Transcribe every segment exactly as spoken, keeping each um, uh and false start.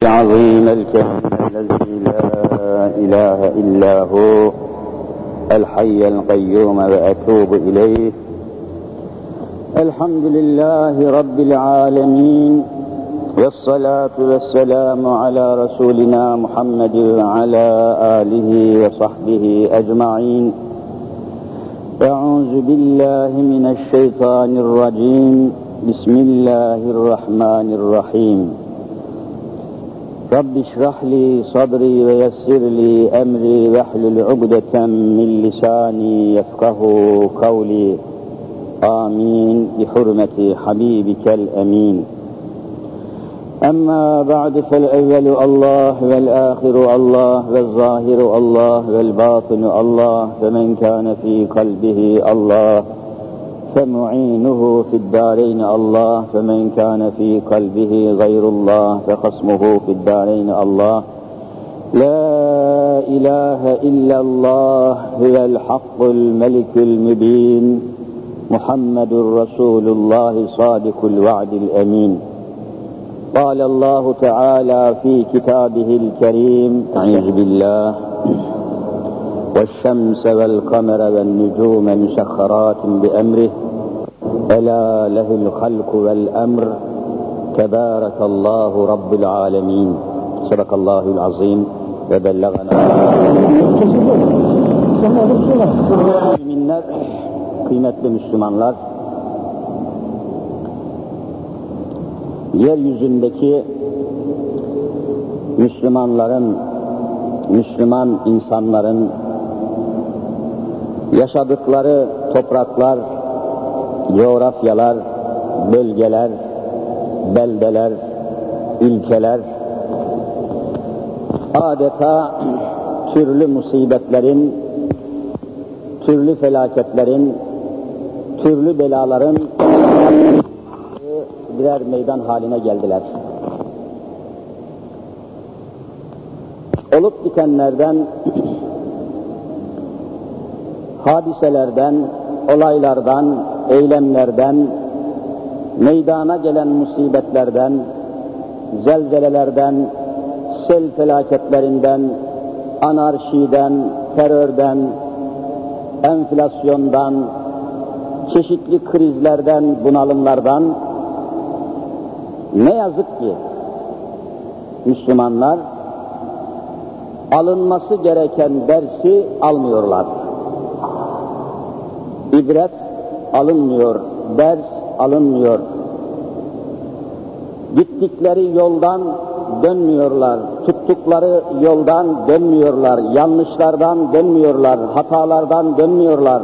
العظيم الكريم الذي لا إله إلا هو الحي القيوم وأتوب إليه. الحمد لله رب العالمين والصلاة والسلام على رسولنا محمد وعلى آله وصحبه أجمعين. أعوذ بالله من الشيطان الرجيم. بسم الله الرحمن الرحيم. رب اشرح لي صدري ويسر لي أمري واحلل عقدة من لساني يفقهوا قولي. آمين بحرمة حبيبك الأمين. أما بعد فالأول الله والآخر الله والظاهر الله والباطن الله، فمن كان في قلبه الله فمعينه في الدارين الله، فمن كان في قلبه غير الله فخصمه في الدارين الله. لا إله إلا الله هو الحق الملك المبين، محمد رسول الله صادق الوعد الأمين. قال الله تعالى في كتابه الكريم: أعوذ بالله والشمس والقمر والنجوم مسخرات بأمره ألا له الخلق والأمر تبارك الله رب العالمين. صدق الله العظيم وبلغنا. Müminler, kıymetli Müslümanlar, yeryüzündeki Müslümanların, Müslüman insanların yaşadıkları topraklar, coğrafyalar, bölgeler, beldeler, ülkeler adeta türlü musibetlerin, türlü felaketlerin, türlü belaların birer meydan haline geldiler. Olup bitenlerden, hadiselerden, olaylardan, eylemlerden, meydana gelen musibetlerden, zelzelelerden, sel felaketlerinden, anarşiden, terörden, enflasyondan, çeşitli krizlerden, bunalımlardan ne yazık ki Müslümanlar alınması gereken dersi almıyorlar. İbret alınmıyor, ders alınmıyor. Gittikleri yoldan dönmüyorlar, tuttukları yoldan dönmüyorlar, yanlışlardan dönmüyorlar, hatalardan dönmüyorlar.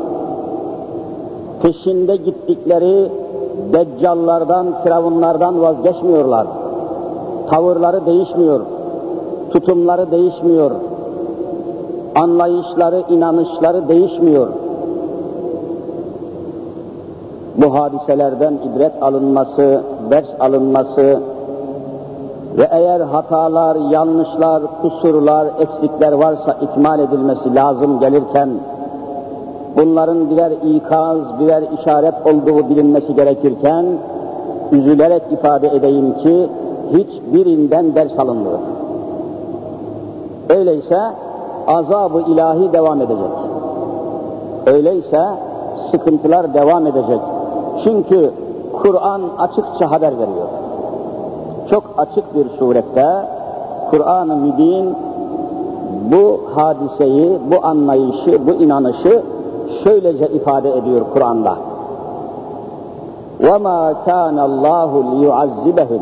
Peşinde gittikleri deccallardan, firavunlardan vazgeçmiyorlar. Tavırları değişmiyor, tutumları değişmiyor, anlayışları, inanışları değişmiyor. Bu hadiselerden ibret alınması, ders alınması ve eğer hatalar, yanlışlar, kusurlar, eksikler varsa ikmal edilmesi lazım gelirken, bunların birer ikaz, birer işaret olduğu bilinmesi gerekirken, üzülerek ifade edeyim ki hiçbirinden ders alınmıyor. Öyleyse azab-ı ilahi devam edecek. Öyleyse sıkıntılar devam edecek. Çünkü Kur'an açıkça haber veriyor. Çok açık bir surette Kur'an-ı Mübin bu hadiseyi, bu anlayışı, bu inanışı şöylece ifade ediyor Kur'an'da. وَمَا كَانَ اللّٰهُ لِيُعَذِّبَهُمْ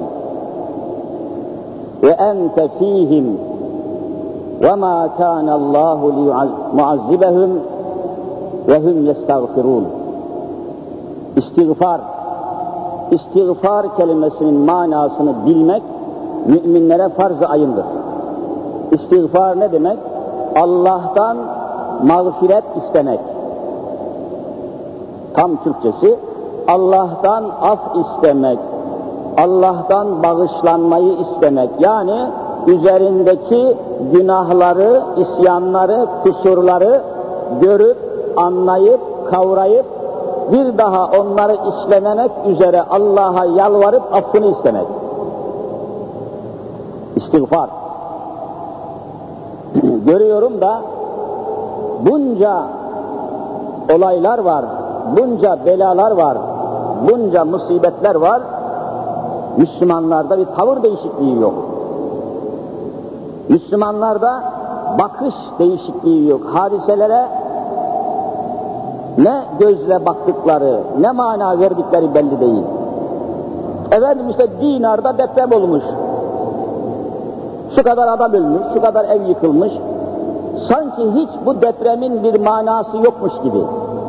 وَاَنْتَ ف۪يهِمْ وَمَا كَانَ اللّٰهُ لِيُعَذِّبَهُمْ وَهُمْ يَسْتَغْفِرُونَ. İstiğfar, istiğfar kelimesinin manasını bilmek müminlere farz-ı ayındır. İstiğfar ne demek? Allah'tan mağfiret istemek. Tam Türkçesi Allah'tan af istemek, Allah'tan bağışlanmayı istemek. Yani üzerindeki günahları, isyanları, kusurları görüp, anlayıp, kavrayıp bir daha onları işlememek üzere Allah'a yalvarıp affını istemek. İstiğfar. Görüyorum da bunca olaylar var, bunca belalar var, bunca musibetler var, Müslümanlarda bir tavır değişikliği yok. Müslümanlarda bakış değişikliği yok. Hadiselere ne gözle baktıkları, ne mana verdikleri belli değil. Efendim işte Dinar'da deprem olmuş. Şu kadar adam ölmüş, şu kadar ev yıkılmış. Sanki hiç bu depremin bir manası yokmuş gibi.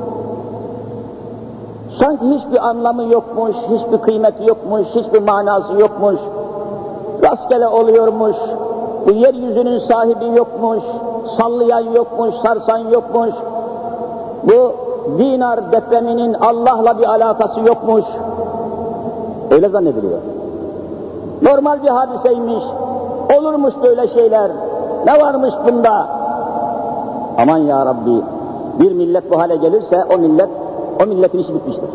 Sanki hiçbir anlamı yokmuş, hiçbir kıymeti yokmuş, hiçbir manası yokmuş. Rastgele oluyormuş, bu yeryüzünün sahibi yokmuş, sallayan yokmuş, sarsan yokmuş. Bu Dinar depreminin Allah'la bir alakası yokmuş. Öyle zannediliyor. Normal bir hadiseymiş, olurmuş böyle şeyler, ne varmış bunda? Aman ya Rabbi, bir millet bu hale gelirse o millet, o milletin işi bitmiştir.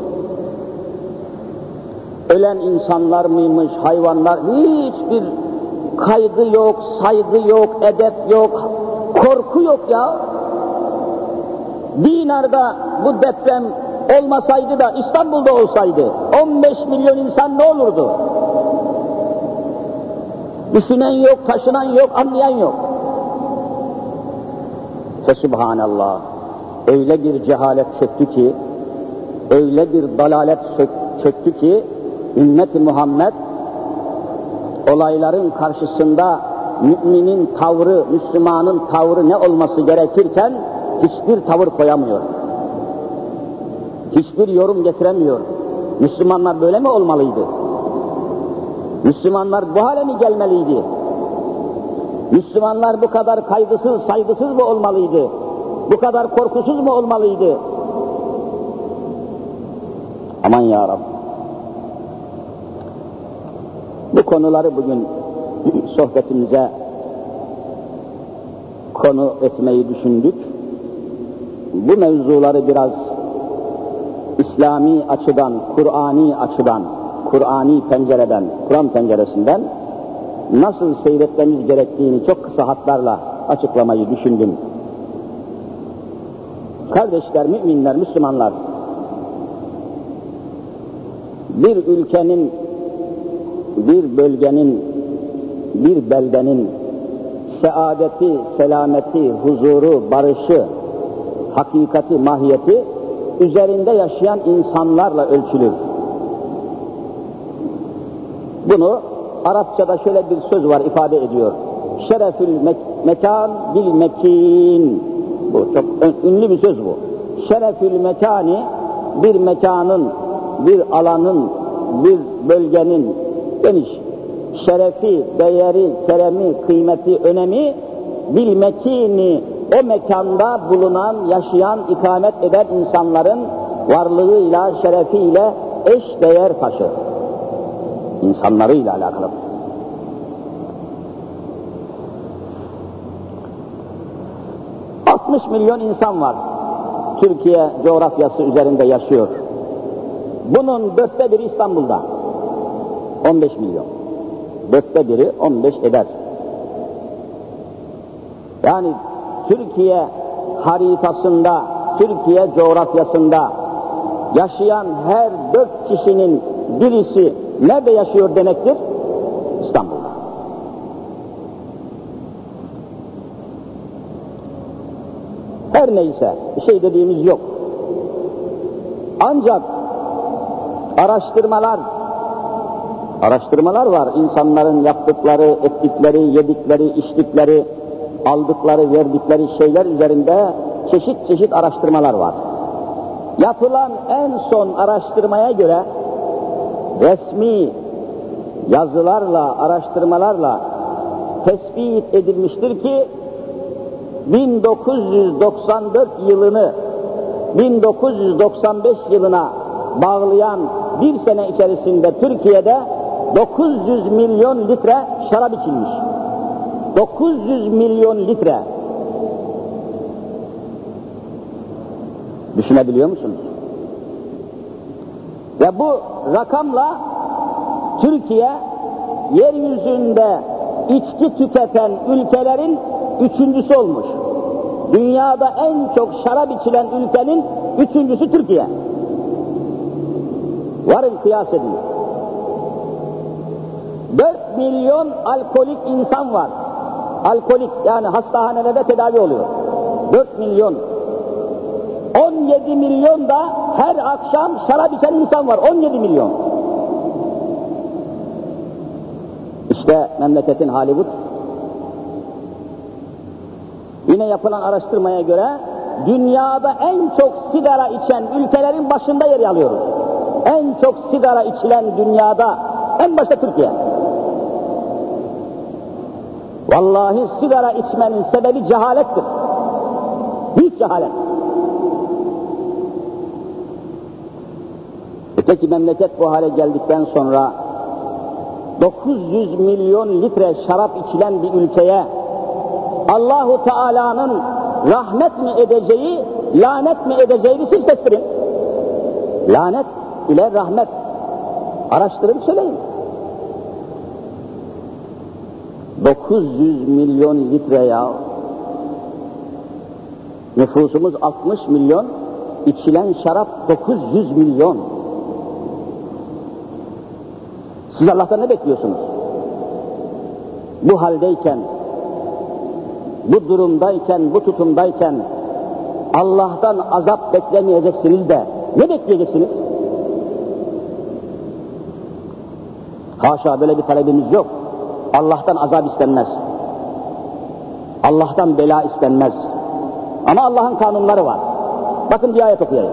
Ölen insanlar mıymış, hayvanlar, hiçbir kaygı yok, saygı yok, edep yok, korku yok ya. Dinar'da bu deprem olmasaydı da İstanbul'da olsaydı on beş milyon insan ne olurdu? Düşünen yok, taşınan yok, anlayan yok. Fesubhanallah, öyle bir cehalet çöktü ki, öyle bir dalalet çöktü ki, ümmet-i Muhammed olayların karşısında müminin tavrı, Müslümanın tavrı ne olması gerekirken hiçbir tavır koyamıyor. Hiçbir yorum getiremiyor. Müslümanlar böyle mi olmalıydı? Müslümanlar bu hale mi gelmeliydi? Müslümanlar bu kadar kaygısız, saygısız mı olmalıydı? Bu kadar korkusuz mu olmalıydı? Aman ya Rabbi. Bu konuları bugün sohbetimize konu etmeyi düşündük. Bu mevzuları biraz İslami açıdan, Kur'ani açıdan, Kur'ani pencereden, Kur'an penceresinden nasıl seyretmemiz gerektiğini çok kısa hatlarla açıklamayı düşündüm. Kardeşler, müminler, Müslümanlar, bir ülkenin, bir bölgenin, bir beldenin saadeti, selameti, huzuru, barışı, hakikati, mahiyeti üzerinde yaşayan insanlarla ölçülür. Bunu Arapçada şöyle bir söz var, ifade ediyor. Şerefül mek- mekan bil mekin. Bu çok ünlü bir söz bu. Şerefül mekani, bir mekanın, bir alanın, bir bölgenin geniş şerefi, değeri, keremi, kıymeti, önemi bil mekini, o mekanda bulunan, yaşayan, ikamet eden insanların varlığıyla, şerefiyle eş değer taşır. İnsanlarıyla alakalı. altmış milyon insan var. Türkiye coğrafyası üzerinde yaşıyor. Bunun dörtte biri İstanbul'da. on beş milyon. Dörtte biri on beş eder. Yani Türkiye haritasında, Türkiye coğrafyasında yaşayan her dört kişinin birisi nerede yaşıyor demektir? İstanbul'da. Her neyse, bir şey dediğimiz yok. Ancak araştırmalar, araştırmalar var. İnsanların yaptıkları, ettikleri, yedikleri, içtikleri, aldıkları, verdikleri şeyler üzerinde çeşit çeşit araştırmalar var. Yapılan en son araştırmaya göre resmi yazılarla, araştırmalarla tespit edilmiştir ki bin dokuz yüz doksan dört yılını bin dokuz yüz doksan beş yılına bağlayan bir sene içerisinde Türkiye'de dokuz yüz milyon litre şarap içilmiş. dokuz yüz milyon litre. Düşünebiliyor musunuz? Ve bu rakamla Türkiye yeryüzünde içki tüketen ülkelerin üçüncüsü olmuş. Dünyada en çok şarap içilen ülkenin üçüncüsü Türkiye. Varın kıyas edin. Dört milyon alkolik insan var. Alkolik yani hastahanelerde tedavi oluyor. Dört milyon. On yedi milyon da her akşam şarap içen insan var. On yedi milyon. İşte memleketin hali bu. Yine yapılan araştırmaya göre dünyada en çok sigara içen ülkelerin başında yer alıyoruz. En çok sigara içilen dünyada en başta Türkiye. Vallahi sigara içmenin sebebi cehalettir. Büyük cehalet. Öteki memleket bu hale geldikten sonra dokuz yüz milyon litre şarap içilen bir ülkeye Allahu Teala'nın rahmet mi edeceği, lanet mi edeceğini siz tespit. Lanet ile rahmet. Araştırın söyleyin. dokuz yüz milyon litre ya. Nüfusumuz altmış milyon, içilen şarap dokuz yüz milyon. Siz Allah'tan ne bekliyorsunuz? Bu haldeyken, bu durumdayken, bu tutumdayken Allah'tan azap beklemeyeceksiniz de ne bekleyeceksiniz? Haşa, böyle bir talebimiz yok. Allah'tan azap istenmez. Allah'tan bela istenmez. Ama Allah'ın kanunları var. Bakın bir ayet okuyayım.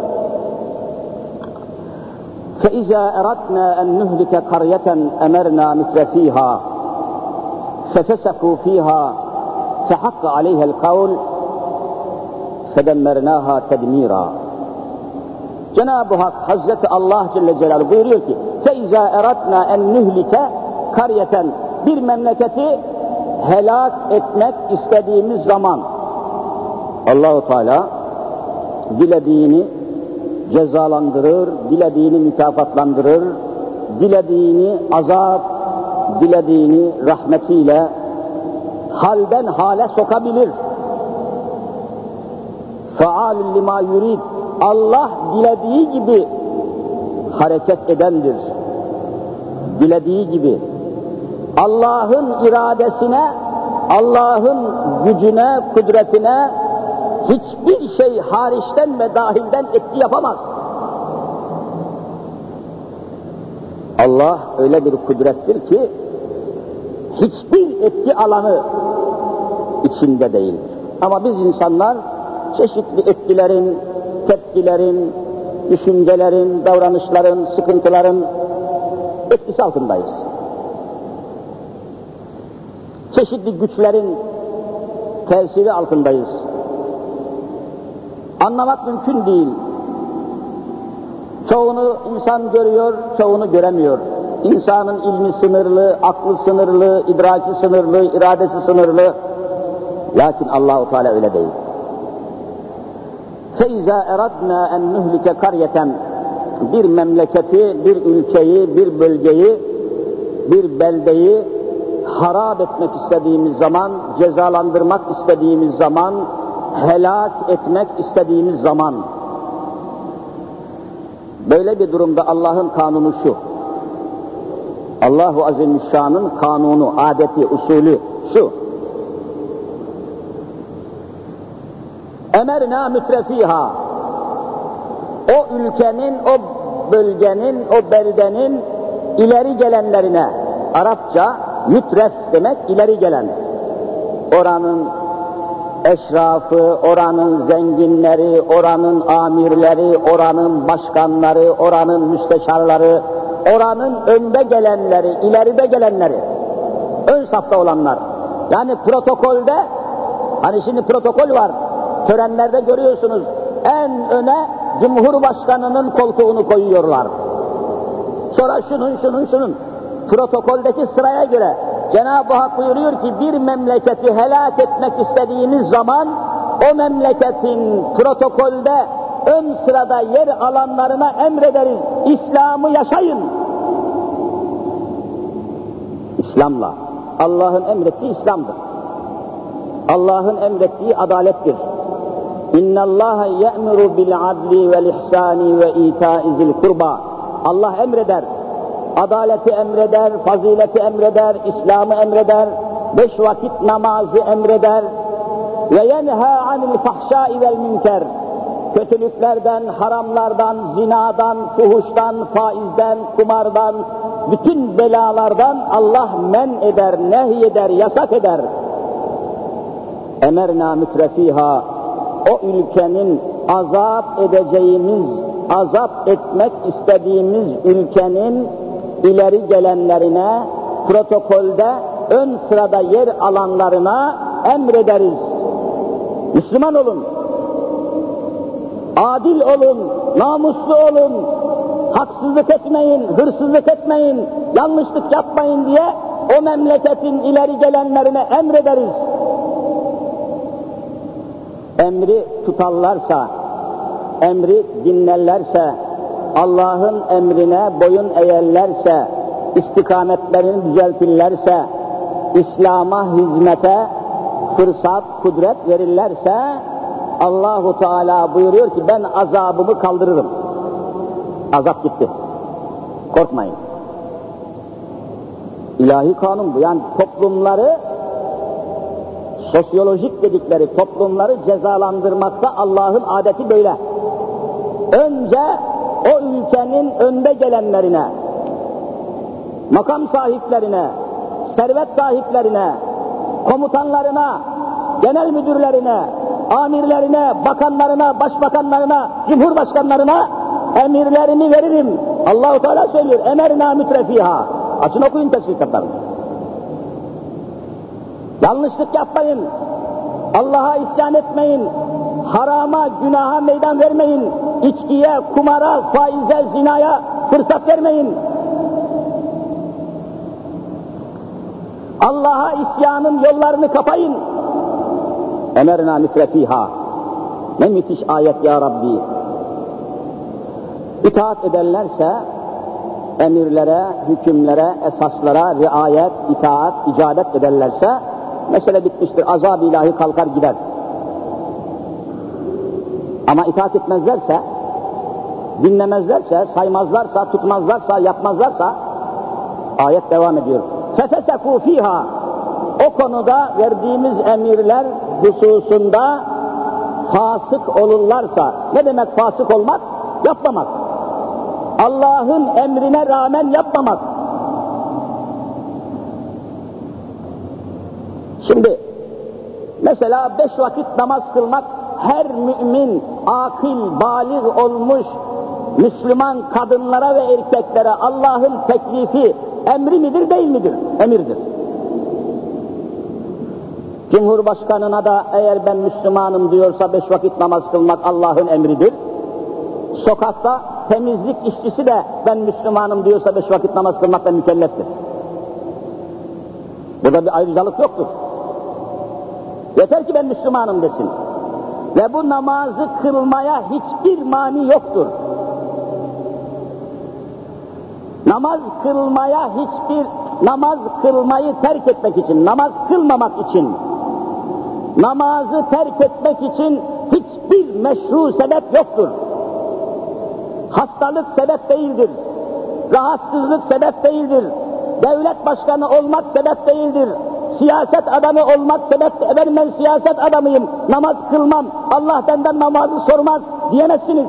فَإِذَا أَرَدْنَا أَنْ نُهْلِكَ قَرْيَةً أَمَرْنَا مُتْرَفِيهَا فَفَسَقُوا فِيهَا فَحَقَّ عَلَيْهَا الْقَوْلُ فَدَمَّرْنَاهَا تَدْمِيرًا. Cenab-ı Hak Hazreti Allah Celle Celaluhu buyuruyor ki فَإِذَا أَرَدْنَا أَنْ نُهْلِكَ قَرْيَةً bir memleketi helak etmek istediğimiz zaman Allah-u Teala dilediğini cezalandırır, dilediğini mükafatlandırır, dilediğini azap, dilediğini rahmetiyle halden hale sokabilir. فَعَالٌ لِمَا يُرِيدُ. Allah dilediği gibi hareket edendir. Dilediği gibi. Allah'ın iradesine, Allah'ın gücüne, kudretine hiçbir şey hariçten ve dahilden etki yapamaz. Allah öyle bir kudrettir ki hiçbir etki alanı içinde değildir. Ama biz insanlar çeşitli etkilerin, tepkilerin, düşüncelerin, davranışların, sıkıntıların etkisi altındayız. Çeşitli güçlerin tesiri altındayız. Anlamak mümkün değil. Çoğunu insan görüyor, çoğunu göremiyor. İnsanın ilmi sınırlı, aklı sınırlı, idraki sınırlı, iradesi sınırlı. Lakin Allah-u Teala öyle değil. فَاِذَا اَرَدْنَا اَنْ نُهْلِكَ قَرْيَةً bir memleketi, bir ülkeyi, bir bölgeyi, bir beldeyi harap etmek istediğimiz zaman, cezalandırmak istediğimiz zaman, helak etmek istediğimiz zaman, böyle bir durumda Allah'ın kanunu şu, Allah-u Azimüşşan'ın kanunu, adeti, usulü şu: emerna mütrefiha, o ülkenin, o bölgenin, o beldenin ileri gelenlerine, Arapça mütref demek ileri gelen, oranın eşrafı, oranın zenginleri, oranın amirleri, oranın başkanları, oranın müsteşarları, oranın önde gelenleri, ileride gelenleri, ön safta olanlar. Yani protokolde, hani şimdi protokol var, törenlerde görüyorsunuz, en öne Cumhurbaşkanının koltuğunu koyuyorlar. Sonra şunun, şunun, şunun. Protokoldeki sıraya göre Cenab-ı Hak buyuruyor ki bir memleketi helak etmek istediğimiz zaman o memleketin protokolde ön sırada yer alanlarına emrederiz. İslam'ı yaşayın. İslam'la, Allah'ın emrettiği İslam'dır. Allah'ın emrettiği adalettir. İnna Allaha ye'muru bil adli vel ihsani ve ita'i zil kurba. Allah emreder, adaleti emreder, fazileti emreder, İslam'ı emreder, beş vakit namazı emreder ve yenha anil fahşai vel münker. Kötülüklerden, haramlardan, zinadan, fuhuştan, faizden, kumardan, bütün belalardan Allah men eder, nehyeder, yasak eder. Emerna mütrefiha, o ülkenin azap edeceğimiz, azap etmek istediğimiz ülkenin ileri gelenlerine, protokolde ön sırada yer alanlarına emrederiz. Müslüman olun, adil olun, namuslu olun, haksızlık etmeyin, hırsızlık etmeyin, yanlışlık yapmayın diye o memleketin ileri gelenlerine emrederiz. Emri tutarlarsa, emri dinlerlerse, Allah'ın emrine boyun eğerlerse, istikametlerini düzeltirlerse, İslam'a hizmete fırsat, kudret verirlerse, Allahu Teala buyuruyor ki ben azabımı kaldırırım. Azap gitti. Korkmayın. İlahi kanun bu. Yani toplumları, sosyolojik dedikleri toplumları cezalandırmakta Allah'ın adeti böyle. Önce o ülkenin önde gelenlerine, makam sahiplerine, servet sahiplerine, komutanlarına, genel müdürlerine, amirlerine, bakanlarına, başbakanlarına, cumhurbaşkanlarına emirlerini veririm. Allah-u Teala söylüyor, emerna mütrefiha. Açın okuyun tefsir kitaplarını. Yanlışlık yapmayın, Allah'a isyan etmeyin, harama, günaha meydan vermeyin, içkiye, kumara, faize, zinaya fırsat vermeyin. Allah'a isyanın yollarını kapayın. Emerna mütrefiha. Ne müthiş ayet ya Rabbi. İtaat ederlerse emirlere, hükümlere, esaslara riayet, itaat, icabet ederlerse mesele bitmiştir. Azab-ı ilahi kalkar gider. Ama itaat etmezlerse, dinlemezlerse, saymazlarsa, tutmazlarsa, yapmazlarsa ayet devam ediyor. Fefesekû fîhâ. O konuda verdiğimiz emirler hususunda fasık olurlarsa, ne demek fasık olmak? Yapmamak. Allah'ın emrine rağmen yapmamak. Şimdi mesela beş vakit namaz kılmak her mümin, akıl, bâlig olmuş Müslüman kadınlara ve erkeklere Allah'ın teklifi, emri midir değil midir? Emirdir. Cumhurbaşkanına da eğer ben Müslümanım diyorsa beş vakit namaz kılmak Allah'ın emridir. Sokakta temizlik işçisi de ben Müslümanım diyorsa beş vakit namaz kılmakla mükelleftir. Burada bir ayrıcalık yoktur. Yeter ki ben Müslümanım desin. Ve bu namazı kılmaya hiçbir mani yoktur. Namaz kılmaya hiçbir, namaz kılmayı terk etmek için, namaz kılmamak için, namazı terk etmek için hiçbir meşru sebep yoktur. Hastalık sebep değildir. Rahatsızlık sebep değildir. Devlet başkanı olmak sebep değildir. Siyaset adamı olmak sebep değildir. Ben siyaset adamıyım, namaz kılmam, Allah benden namazı sormaz diyemezsiniz.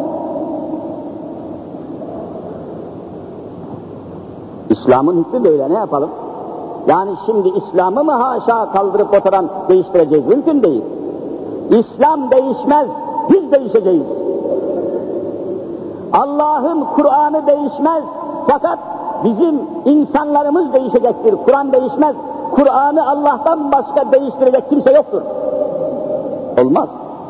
İslam'ın hükmü böyle, ne yapalım? Yani şimdi İslam'ı mı haşa kaldırıp oturan değiştireceğiz? Mümkün değil. İslam değişmez, biz değişeceğiz. Allah'ın Kur'an'ı değişmez, fakat bizim insanlarımız değişecektir. Kur'an değişmez. Kur'an'ı Allah'tan başka değiştirecek kimse yoktur. Olmaz.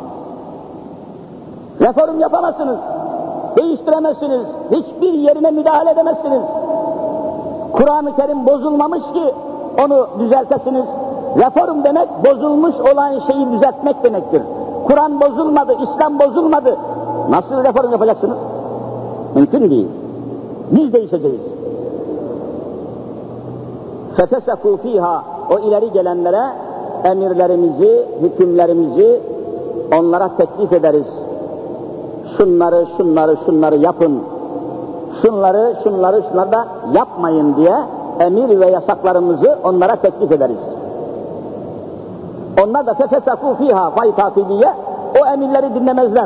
Reform yapamazsınız, değiştiremezsiniz, hiçbir yerine müdahale edemezsiniz. Kur'an-ı Kerim bozulmamış ki onu düzeltesiniz. Reform demek bozulmuş olan şeyi düzeltmek demektir. Kur'an bozulmadı, İslam bozulmadı. Nasıl reform yapacaksınız? Mümkün değil. Biz değişeceğiz. فَتَسَكُوا ف۪يهَا O ileri gelenlere emirlerimizi, hükümlerimizi onlara teklif ederiz. Şunları, şunları, şunları yapın. Şunları, şunları, şunları da yapmayın diye emir ve yasaklarımızı onlara teklif ederiz. Onlar da fefesakû fîhâ fay takibiye o emirleri dinlemezler.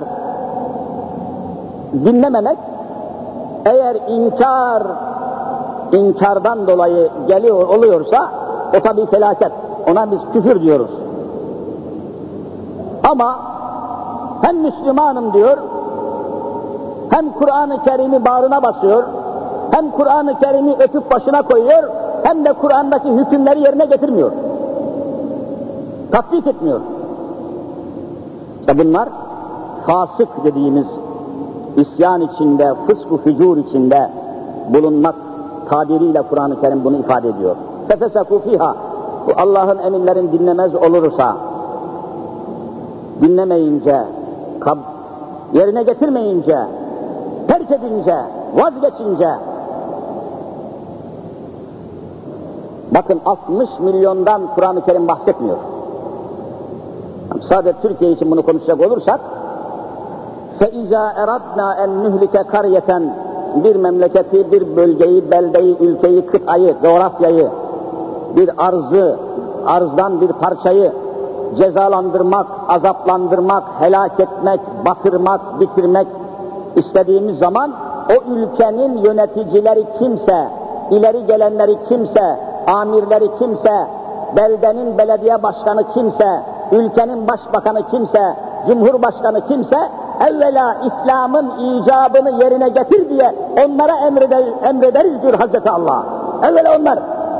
Dinlememek eğer inkar, inkardan dolayı geliyor oluyorsa o tabii felaket. Ona biz küfür diyoruz. Ama hem Müslümanım diyor, hem Kur'an-ı Kerim'i bağrına basıyor, hem Kur'an-ı Kerim'i öpüp başına koyuyor, hem de Kur'an'daki hükümleri yerine getirmiyor. Tatbik etmiyor. İşte bunlar fasık dediğimiz isyan içinde, fısk-ı fücur içinde bulunmak tabiriyle Kur'an-ı Kerim bunu ifade ediyor. Fefesakû fîhâ Bu Allah'ın emirlerini dinlemez olursa, dinlemeyince, kab, yerine getirmeyince, terk edince, vazgeçince, bakın altmış milyondan Kur'an-ı Kerim bahsetmiyor. Sadece Türkiye için bunu konuşacak olursak, فَاِذَا اَرَدْنَا اَنْ نُهْلِكَ قَرْيَةً Bir memleketi, bir bölgeyi, beldeyi, ülkeyi, kıtayı, coğrafyayı, bir arzı, arzdan bir parçayı cezalandırmak, azaplandırmak, helak etmek, batırmak, bitirmek istediğimiz zaman o ülkenin yöneticileri kimse, ileri gelenleri kimse, amirleri kimse, beldenin belediye başkanı kimse, ülkenin başbakanı kimse, cumhurbaşkanı kimse, evvela İslam'ın icabını yerine getir diye onlara emreder, emrederiz diyor Hazreti Allah. Evvela onlar.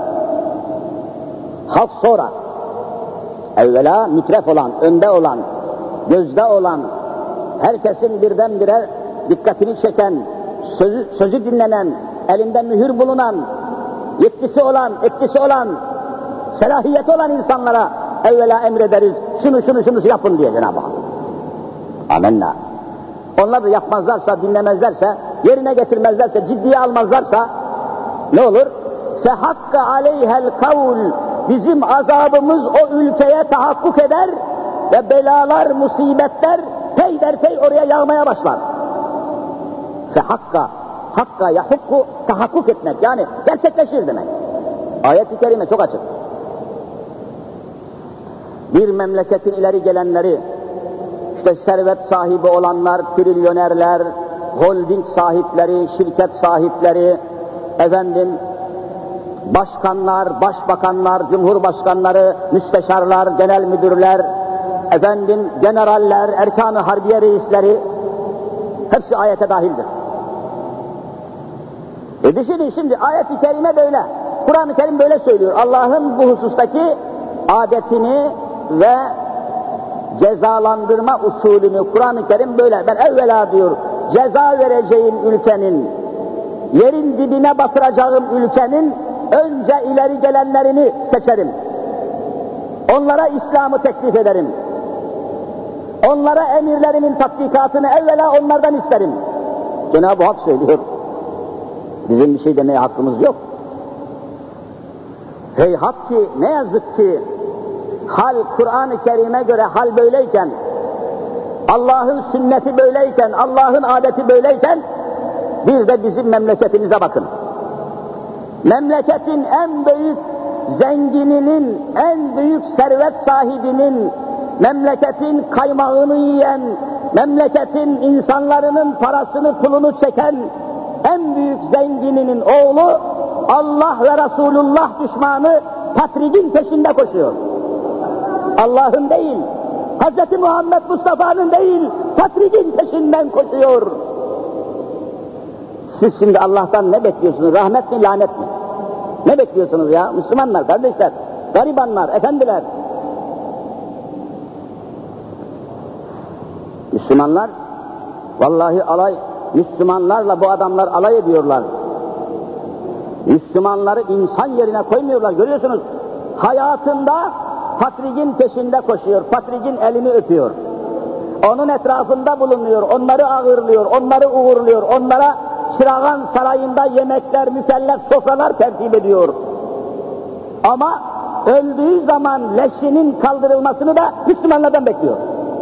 Halk sonra. Evvela mütref olan, önde olan, gözde olan, herkesin birdenbire dikkatini çeken, sözü, sözü dinlenen, elinde mühür bulunan, yetkisi olan, etkisi olan, selahiyeti olan insanlara evvela emrederiz, şunu şunu şunu yapın diye Cenab-ı Hak. Amenna. Onlar da yapmazlarsa, dinlemezlerse, yerine getirmezlerse, ciddiye almazlarsa ne olur? فَحَقَّ عَلَيْهَا الْقَوْلِ Bizim azabımız o ülkeye tahakkuk eder ve belalar, musibetler peyderpey oraya yağmaya başlar. فَحَقَّ Hakka yahukku tahakkuk etmek, yani gerçekleşir demek. Ayet-i kerime çok açık. Bir memleketin ileri gelenleri, işte servet sahibi olanlar, trilyonerler, holding sahipleri, şirket sahipleri, efendim, başkanlar, başbakanlar, cumhurbaşkanları, müsteşarlar, genel müdürler, efendim, generaller, erkan-ı harbiye reisleri, hepsi ayete dahildir. E düşünün şimdi, ayet-i kerime böyle, Kur'an-ı Kerim böyle söylüyor. Allah'ın bu husustaki adetini ve cezalandırma usulünü Kur'an-ı Kerim böyle. Ben evvela diyor, ceza vereceğim ülkenin, yerin dibine batıracağım ülkenin önce ileri gelenlerini seçerim. Onlara İslam'ı teklif ederim. Onlara emirlerimin tatbikatını evvela onlardan isterim. Cenab-ı Hak söylüyor. Bizim bir şey demeye hakkımız yok. Heyhat ki, ne yazık ki, hal Kur'an-ı Kerim'e göre hal böyleyken, Allah'ın sünneti böyleyken, Allah'ın adeti böyleyken, bir de bizim memleketimize bakın. Memleketin en büyük zengininin, en büyük servet sahibinin, memleketin kaymağını yiyen, memleketin insanların parasını, pulunu çeken en büyük zengininin oğlu, Allah ve Resulullah düşmanı Patrik'in peşinde koşuyor. Allah'ın değil, Hz. Muhammed Mustafa'nın değil, Patrik'in peşinden koşuyor. Siz şimdi Allah'tan ne bekliyorsunuz? Rahmet mi, lanet mi? Ne bekliyorsunuz ya? Müslümanlar, kardeşler, garibanlar, efendiler. Müslümanlar, vallahi alay, Müslümanlarla bu adamlar alay ediyorlar. Müslümanları insan yerine koymuyorlar, görüyorsunuz. Hayatında Patrik'in peşinde koşuyor, Patrik'in elini öpüyor. Onun etrafında bulunuyor, onları ağırlıyor, onları uğurluyor, onlara Çırağan Sarayı'nda yemekler, mükellef sofralar tertip ediyor. Ama öldüğü zaman leşinin kaldırılmasını da Müslümanlardan bekliyor.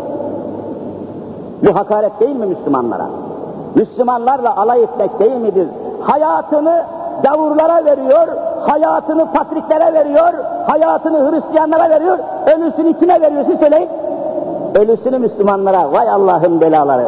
Bu hakaret değil mi Müslümanlara? Müslümanlarla alay etmek değil midir? Hayatını gavurlara veriyor, hayatını patriklere veriyor, hayatını Hristiyanlara veriyor, ölüsünü kime veriyor siz söyleyin? Ölüsünü Müslümanlara, vay Allah'ın belaları!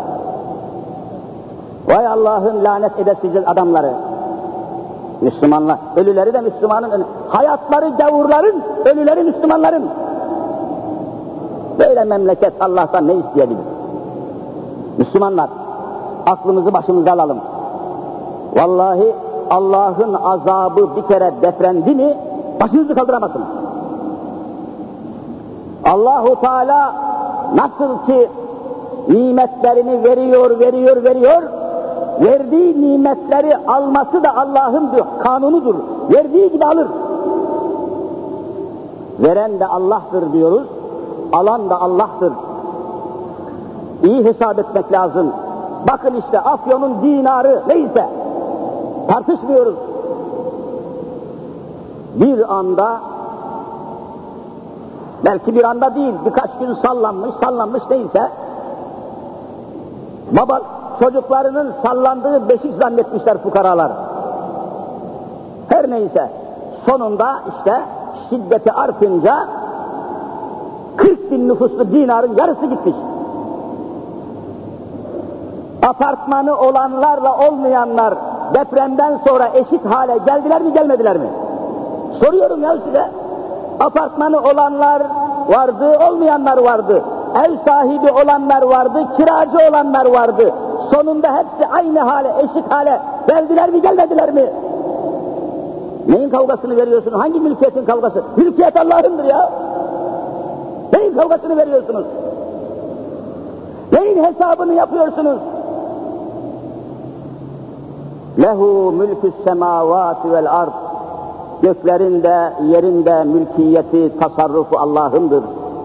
Vay Allah'ın lanet edesici adamları! Müslümanlar, ölüleri de Müslümanın, hayatları gavurların, ölüleri Müslümanların. Böyle memleket Allah'tan ne isteyebilir? Müslümanlar, aklımızı başımıza alalım. Vallahi Allah'ın azabı bir kere deprendi mi, başınızı kaldıramazsınız. Allahu Teala nasıl ki nimetlerini veriyor, veriyor, veriyor, verdiği nimetleri alması da Allah'ın kanunudur. Verdiği gibi alır. Veren de Allah'tır diyoruz, alan da Allah'tır. İyi hesap etmek lazım. Bakın işte Afyon'un dinarı neyse, tartışmıyoruz. Bir anda, belki bir anda değil, birkaç gün sallanmış, sallanmış neyse, baba çocuklarının sallandığı beşik zannetmişler fukaralar. Her neyse, sonunda işte şiddeti artınca kırk bin nüfuslu dinarın yarısı gitmiş. Apartmanı olanlarla olmayanlar depremden sonra eşit hale geldiler mi gelmediler mi? Soruyorum ya size. Apartmanı olanlar vardı, olmayanlar vardı. Ev sahibi olanlar vardı, kiracı olanlar vardı. Sonunda hepsi aynı hale, eşit hale geldiler mi gelmediler mi? Neyin kavgasını veriyorsunuz? Hangi mülkiyetin kavgası? Mülkiyet Allah'ındır ya. Neyin kavgasını veriyorsunuz? Neyin hesabını yapıyorsunuz? Lehu mülkü semavati vel ard. Göklerin de yerin de mülkiyeti, tasarrufu Allah'ındır.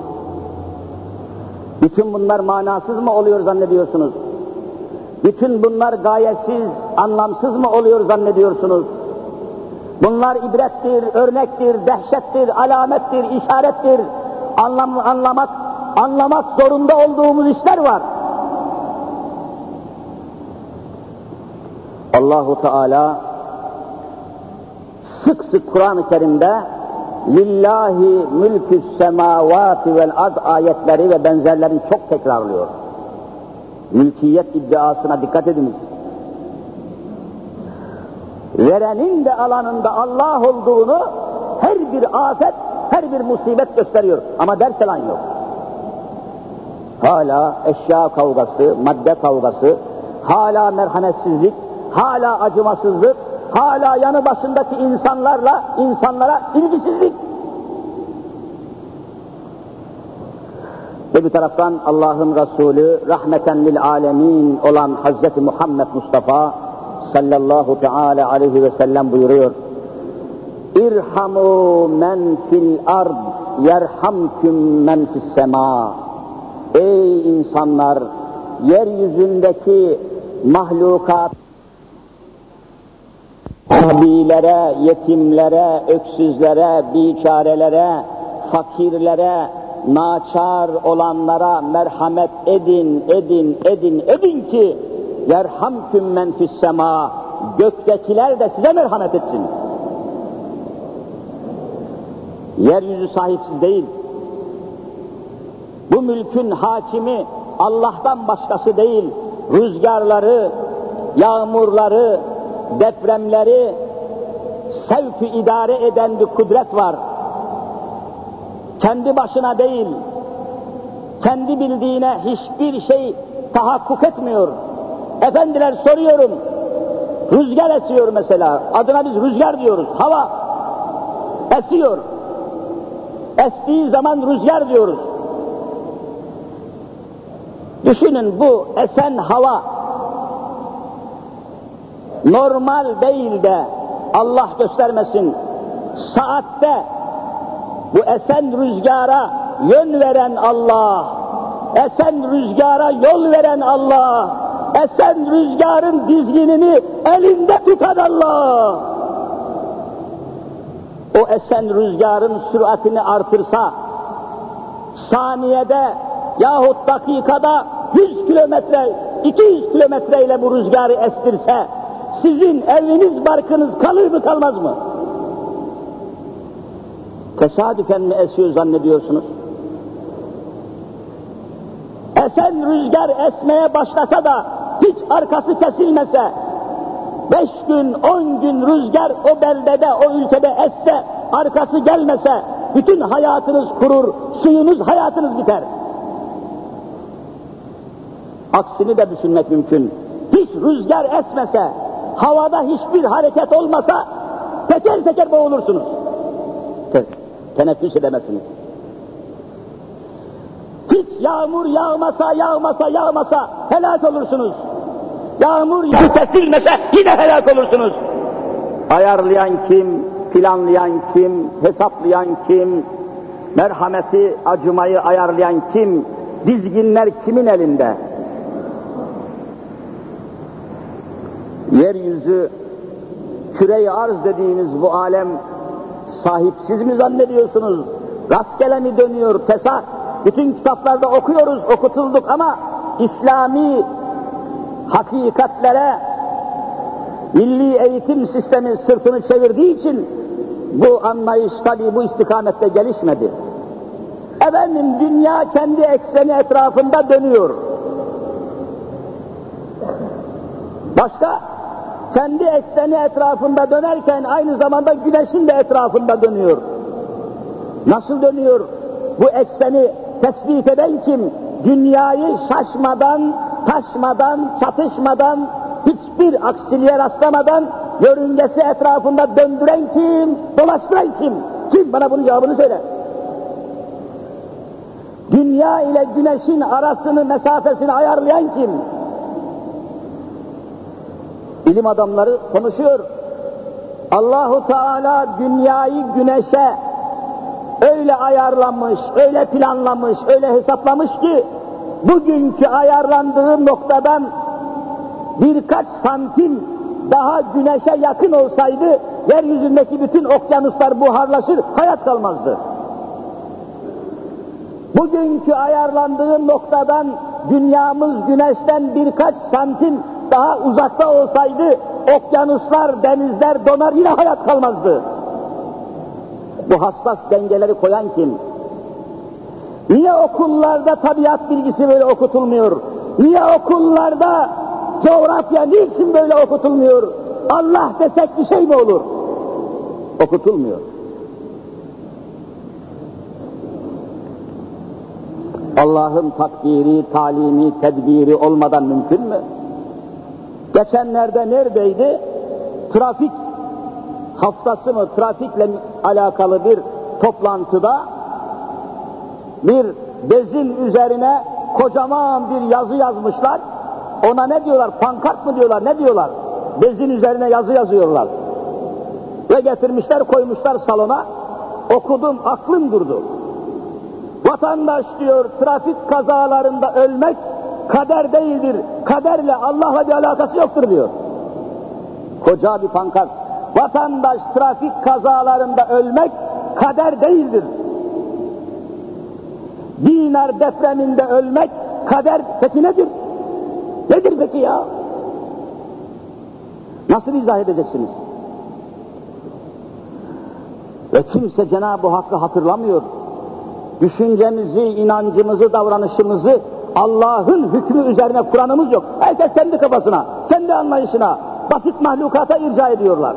Bütün bunlar manasız mı oluyor zannediyorsunuz? Bütün bunlar gayesiz, anlamsız mı oluyor zannediyorsunuz? Bunlar ibrettir, örnektir, dehşettir, alamettir, işarettir. Anlam, anlamak, anlamak zorunda olduğumuz işler var. Allahu Teala sık sık Kur'an-ı Kerim'de lillahi mülkü semavati vel ard ayetleri ve benzerlerini çok tekrarlıyor. Mülkiyet iddiasına dikkat ediniz. Verenin de alanında Allah olduğunu her bir afet, her bir musibet gösteriyor. Ama ders alan yok. Hala eşya kavgası, madde kavgası, hala merhametsizlik, hala acımasızlık, hala yanı başındaki insanlarla, insanlara ilgisizlik. Ve bir taraftan Allah'ın Resulü, rahmeten lil alemin olan Hazreti Muhammed Mustafa sallallahu teala aleyhi ve sellem buyuruyor. İrhamu men fil ard, yerhamküm men fis sema. Ey insanlar, yeryüzündeki mahlukat, abilere, yetimlere, öksüzlere, biçarelere, fakirlere, naçar olanlara merhamet edin, edin, edin, edin ki yerhamküm men fis sema, göktekiler de size merhamet etsin. Yeryüzü sahipsiz değil. Bu mülkün hakimi Allah'tan başkası değil. Rüzgarları, yağmurları, depremleri sevk-i idare eden bir kudret var. Kendi başına değil, kendi bildiğine hiçbir şey tahakkuk etmiyor. Efendiler soruyorum, rüzgar esiyor mesela, adına biz rüzgar diyoruz, hava esiyor. Estiği zaman rüzgar diyoruz. Düşünün bu esen hava normal değil de Allah göstermesin saatte bu esen rüzgara yön veren Allah, esen rüzgara yol veren Allah, esen rüzgarın dizginini elinde tutan Allah. o esen rüzgarın süratini artırsa, saniyede yahut dakikada yüz kilometre, iki yüz kilometre ile bu rüzgarı estirse, sizin eviniz, barkınız kalır mı kalmaz mı? Tesadüfen mi esiyor zannediyorsunuz? Esen rüzgar esmeye başlasa da hiç arkası kesilmese, beş gün, on gün rüzgar o beldede, o ülkede esse, arkası gelmese, bütün hayatınız kurur, suyunuz, hayatınız biter. Aksini de düşünmek mümkün. Hiç rüzgar esmese, havada hiçbir hareket olmasa, teker teker boğulursunuz. Te teneffüs edemezsiniz. Hiç yağmur yağmasa, yağmasa, yağmasa helak olursunuz. Yağmur yağ kesilmese yine helak olursunuz. Ayarlayan kim, planlayan kim, hesaplayan kim, merhameti, acımayı ayarlayan kim, dizginler kimin elinde? Yeryüzü, küre-i arz dediğimiz bu alem sahipsiz mi zannediyorsunuz? Rastgele mi dönüyor, tesa? Bütün kitaplarda okuyoruz, okutulduk ama İslami hakikatlere milli eğitim sistemi sırtını çevirdiği için bu anlayış tabii bu istikamette gelişmedi. Efendim, dünya kendi ekseni etrafında dönüyor. Başka, kendi ekseni etrafında dönerken aynı zamanda güneşin de etrafında dönüyor. Nasıl dönüyor? Bu ekseni tespit eden kim? Dünyayı şaşmadan, taşmadan, çatışmadan, hiçbir aksiliğe rastlamadan yörüngesi etrafında döndüren kim? Dolaştıran kim? Kim? Bana bunun cevabını söyle. Dünya ile güneşin arasını, mesafesini ayarlayan kim? İlim adamları konuşuyor. Allahu Teala dünyayı güneşe öyle ayarlamış, öyle planlamış, öyle hesaplamış ki bugünkü ayarlandığı noktadan birkaç santim daha güneşe yakın olsaydı yeryüzündeki bütün okyanuslar buharlaşır, hayat kalmazdı. Bugünkü ayarlandığı noktadan dünyamız güneşten birkaç santim daha uzakta olsaydı okyanuslar, denizler donar, yine hayat kalmazdı. Bu hassas dengeleri koyan kim? Niye okullarda tabiat bilgisi böyle okutulmuyor? Niye okullarda coğrafya niçin böyle okutulmuyor? Allah desek bir şey mi olur? Okutulmuyor. Allah'ın takdiri, talimi, tedbiri olmadan mümkün mü? Geçenlerde neredeydi? Trafik haftası mı, trafikle alakalı bir toplantıda bir bezin üzerine kocaman bir yazı yazmışlar. Ona ne diyorlar? Pankart mı diyorlar? Ne diyorlar? Bezin üzerine yazı yazıyorlar. Ve getirmişler, koymuşlar salona. Okudum, aklım durdu. Vatandaş diyor, trafik kazalarında ölmek kader değildir. Kaderle, Allah'la bir alakası yoktur diyor. Koca bir pankart. Vatandaş, trafik kazalarında ölmek kader değildir. Dinar depreminde ölmek kader, peki nedir? Nedir peki ya? Nasıl izah edeceksiniz? Ve kimse Cenab-ı Hakk'ı hatırlamıyor. Düşüncemizi, inancımızı, davranışımızı Allah'ın hükmü üzerine Kur'an'ımız yok. Herkes kendi kafasına, kendi anlayışına, basit mahlukata irca ediyorlar.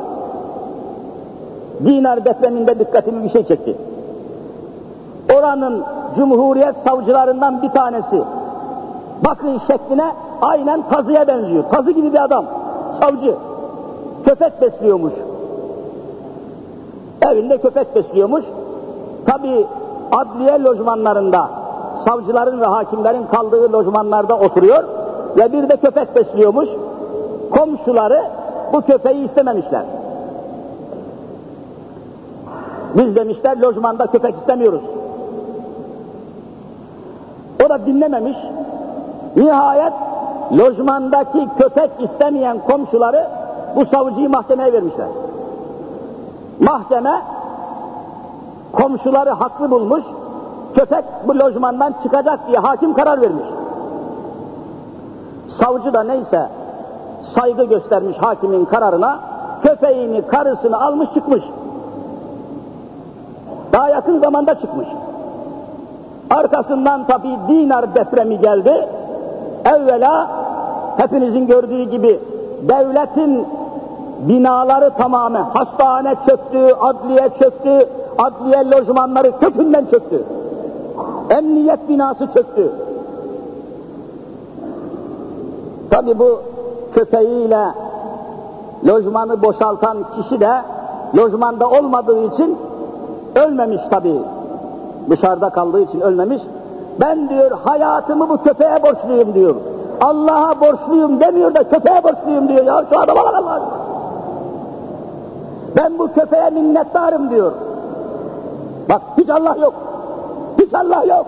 Dinar depreminde dikkatimi bir şey çekti. Oranın Cumhuriyet savcılarından bir tanesi, bakın şekline aynen tazıya benziyor. Tazı gibi bir adam, savcı. Köpek besliyormuş. Evinde köpek besliyormuş. Tabii adliye lojmanlarında, savcıların ve hakimlerin kaldığı lojmanlarda oturuyor ve bir de köpek besliyormuş. Komşuları bu köpeği istememişler. Biz demişler, lojmanda köpek istemiyoruz. O da dinlememiş. Nihayet lojmandaki köpek istemeyen komşuları bu savcıyı mahkemeye vermişler. Mahkeme komşuları haklı bulmuş, köpek bu lojmandan çıkacak diye hakim karar vermiş. Savcı da neyse saygı göstermiş hakimin kararına, köpeğini, karısını almış çıkmış. Daha yakın zamanda çıkmış. Arkasından tabii Dinar depremi geldi. Evvela hepinizin gördüğü gibi devletin binaları tamamen, hastane çöktü, adliye çöktü, adliye lojmanları kökünden çöktü. Emniyet binası çöktü. Tabii bu köpeğiyle lojmanı boşaltan kişi de lojmanda olmadığı için ölmemiş tabii. Dışarıda kaldığı için ölmemiş. Ben diyor hayatımı bu köpeğe borçluyum diyor. Allah'a borçluyum demiyor da köpeğe borçluyum diyor ya. Şu adama bak Allah. Ben bu köpeğe minnettarım diyor. Bak hiç Allah yok. Hiç Allah yok.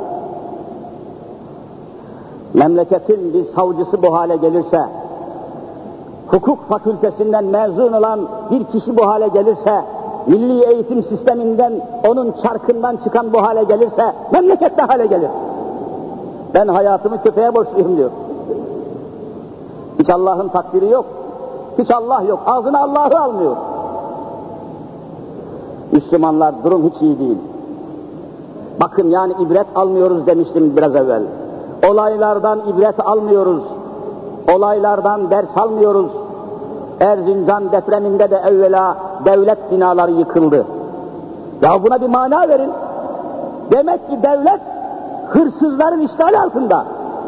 Memleketin bir savcısı bu hale gelirse, hukuk fakültesinden mezun olan bir kişi bu hale gelirse, milli eğitim sisteminden onun çarkından çıkan bu hale gelirse, memleket ne hale gelir? Ben hayatımı köpeğe borçluyum diyor. Hiç Allah'ın takdiri yok. Hiç Allah yok. Ağzına Allah'ı almıyor. Müslümanlar durum hiç iyi değil. Bakın yani ibret almıyoruz demiştim biraz evvel. Olaylardan ibret almıyoruz. Olaylardan ders almıyoruz. Erzincan depreminde de evvela devlet binaları yıkıldı. Ya buna bir mana verin. Demek ki devlet hırsızların işgali altında.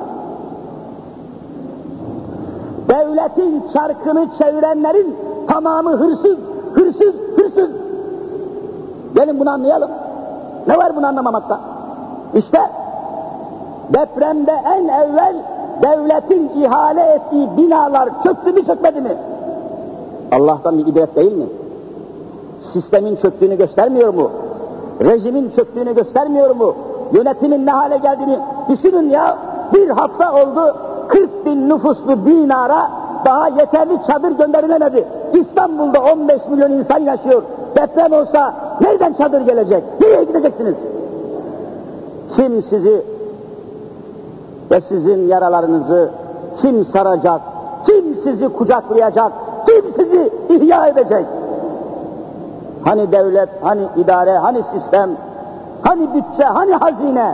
Devletin çarkını çevirenlerin tamamı hırsız, hırsız, hırsız. Gelin bunu anlayalım. Ne var bunu anlamamakta? İşte depremde en evvel devletin ihale ettiği binalar çöktü mü çökmedi mi? Allah'tan bir ibret değil mi? Sistemin çöktüğünü göstermiyor mu? Rejimin çöktüğünü göstermiyor mu? Yönetimin ne hale geldiğini düşünün ya. Bir hafta oldu kırk bin nüfuslu Dinar'a daha yeterli çadır gönderilemedi. İstanbul'da on beş milyon insan yaşıyor. Deprem olsa nereden çadır gelecek? Nereye gideceksiniz? Kim sizi ve sizin yaralarınızı kim saracak? Kim sizi kucaklayacak? Kim sizi ihya edecek? Hani devlet, hani idare, hani sistem, hani bütçe, hani hazine?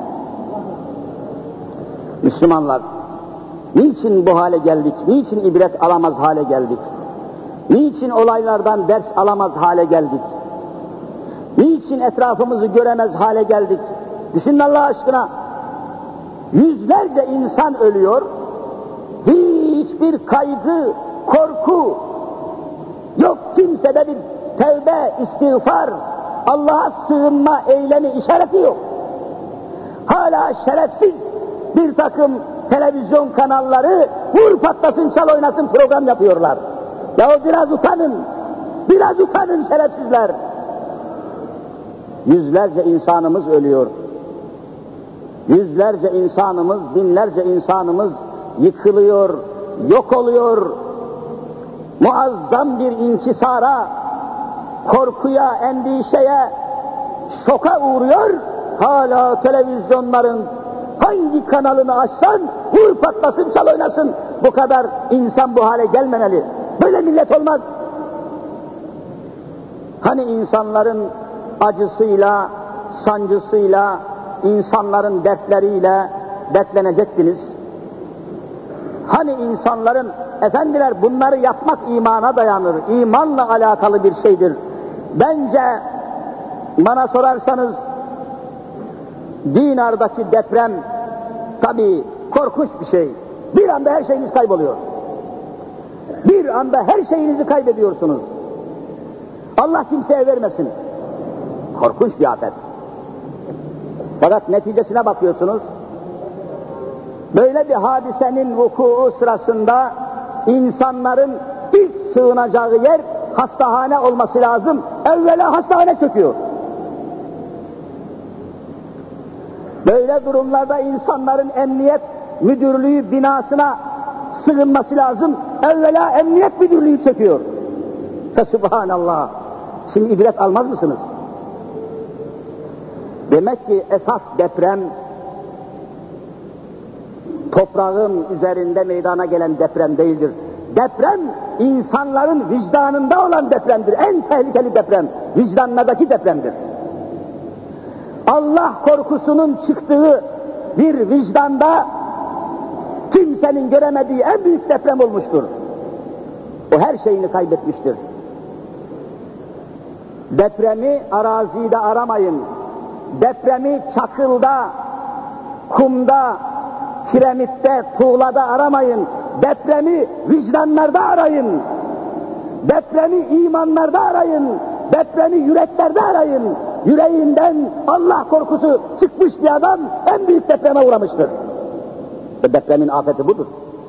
Müslümanlar, niçin bu hale geldik? Niçin ibret alamaz hale geldik? Niçin olaylardan ders alamaz hale geldik? Niçin etrafımızı göremez hale geldik? Düşünün Allah aşkına. Yüzlerce insan ölüyor. Hiçbir kaygı, korku yok, kimsede bir tevbe, istiğfar, Allah'a sığınma eylemi, işareti yok. Hala şerefsiz bir takım televizyon kanalları vur patlasın çal oynasın program yapıyorlar. Ya biraz utanın, biraz utanın şerefsizler. Yüzlerce insanımız ölüyor. Yüzlerce insanımız, binlerce insanımız yıkılıyor, yok oluyor. Muazzam bir inkisara, korkuya, endişeye, şoka uğruyor. Hala televizyonların hangi kanalını açsan vur patlasın çal oynasın. Bu kadar insan bu hale gelmemeli. Böyle millet olmaz. Hani insanların acısıyla, sancısıyla, insanların dertleriyle dertlenecektiniz? Hani insanların, efendiler bunları yapmak imana dayanır, imanla alakalı bir şeydir. Bence bana sorarsanız Dinar'daki deprem tabii korkunç bir şey. Bir anda her şeyiniz kayboluyor. Bir anda her şeyinizi kaybediyorsunuz. Allah kimseye vermesin. Korkunç bir afet. Fakat neticesine bakıyorsunuz. Böyle bir hadisenin vuku sırasında insanların ilk sığınacağı yer hastahane olması lazım. Evvela hastahane çöküyor. Böyle durumlarda insanların emniyet müdürlüğü binasına sığınması lazım. Evvela emniyet müdürlüğü çöküyor. Fe subhanallah. Şimdi ibret almaz mısınız? Demek ki esas deprem, toprağın üzerinde meydana gelen deprem değildir. Deprem, insanların vicdanında olan depremdir. En tehlikeli deprem, vicdanlardaki depremdir. Allah korkusunun çıktığı bir vicdanda kimsenin göremediği en büyük deprem olmuştur. O her şeyini kaybetmiştir. Depremi arazide aramayın. Depremi çakılda, kumda, kiremitte, tuğlada aramayın. Depremi vicdanlarda arayın. Depremi imanlarda arayın. Depremi yüreklerde arayın. Yüreğinden Allah korkusu çıkmış bir adam en büyük depreme uğramıştır. İşte depremin afeti budur.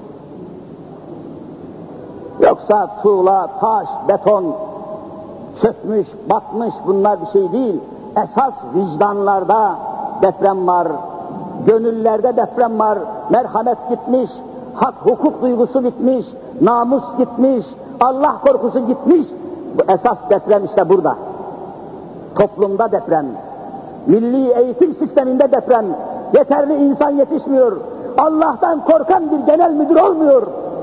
Yoksa tuğla, taş, beton çökmüş, batmış, bunlar bir şey değil. Esas vicdanlarda deprem var, gönüllerde deprem var, merhamet gitmiş, hak hukuk duygusu bitmiş, namus gitmiş, Allah korkusu gitmiş. Bu esas deprem işte burada. Toplumda deprem, milli eğitim sisteminde deprem, yeterli insan yetişmiyor, Allah'tan korkan bir genel müdür olmuyor.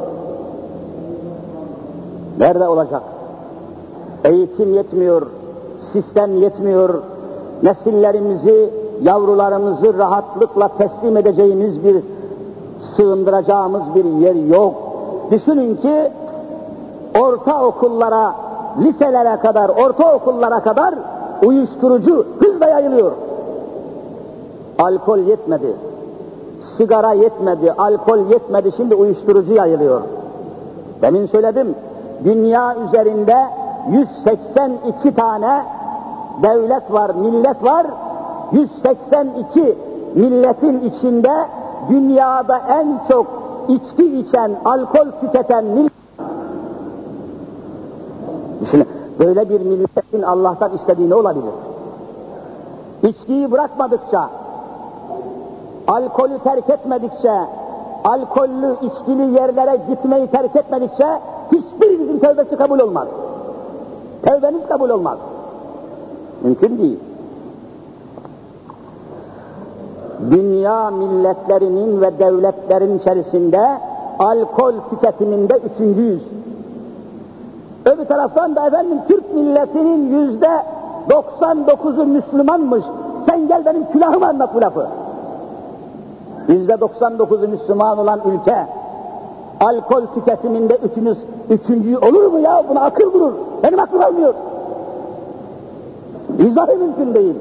Nerede olacak? Eğitim yetmiyor, sistem yetmiyor, nesillerimizi, yavrularımızı rahatlıkla teslim edeceğimiz bir, sığındıracağımız bir yer yok. Düşünün ki ortaokullara, liselere kadar, ortaokullara kadar uyuşturucu hızla yayılıyor. Alkol yetmedi, sigara yetmedi, alkol yetmedi, şimdi uyuşturucu yayılıyor. Demin söyledim, dünya üzerinde yüz seksen iki tane devlet var, millet var. yüz seksen iki milletin içinde dünyada en çok içki içen, alkol tüketen millet. Düşünün, böyle bir milletin Allah'tan istediği ne olabilir? İçkiyi bırakmadıkça, alkolü terk etmedikçe, alkollü, içkili yerlere gitmeyi terk etmedikçe hiçbirimizin tövbesi kabul olmaz. Tövbeniz kabul olmaz. Mümkün değil. Dünya milletlerinin ve devletlerin içerisinde alkol tüketiminde üçüncüyüz. Öbür taraftan da efendim Türk milletinin yüzde doksan dokuzu Müslümanmış. Sen gel benim külahımı anlat bu lafı. Yüzde doksan dokuzu Müslüman olan ülke alkol tüketiminde üçünüz, üçüncü olur mu ya? Buna akıl durur. Benim aklım almıyor. İzahı mümkün değil.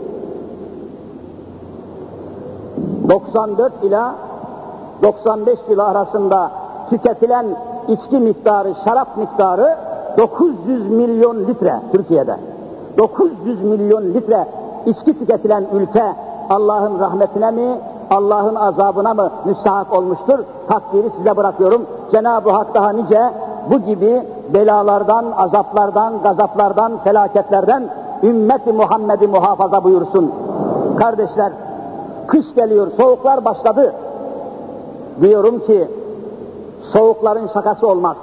doksan dört ila doksan beş yıl arasında tüketilen içki miktarı, şarap miktarı dokuz yüz milyon litre Türkiye'de. dokuz yüz milyon litre içki tüketilen ülke Allah'ın rahmetine mi, Allah'ın azabına mı müstahak olmuştur? Takdiri size bırakıyorum. Cenab-ı Hak daha nice bu gibi belalardan, azaplardan, gazaplardan, felaketlerden ümmeti Muhammed'i muhafaza buyursun. Kardeşler, kış geliyor, soğuklar başladı. Diyorum ki, soğukların şakası olmaz.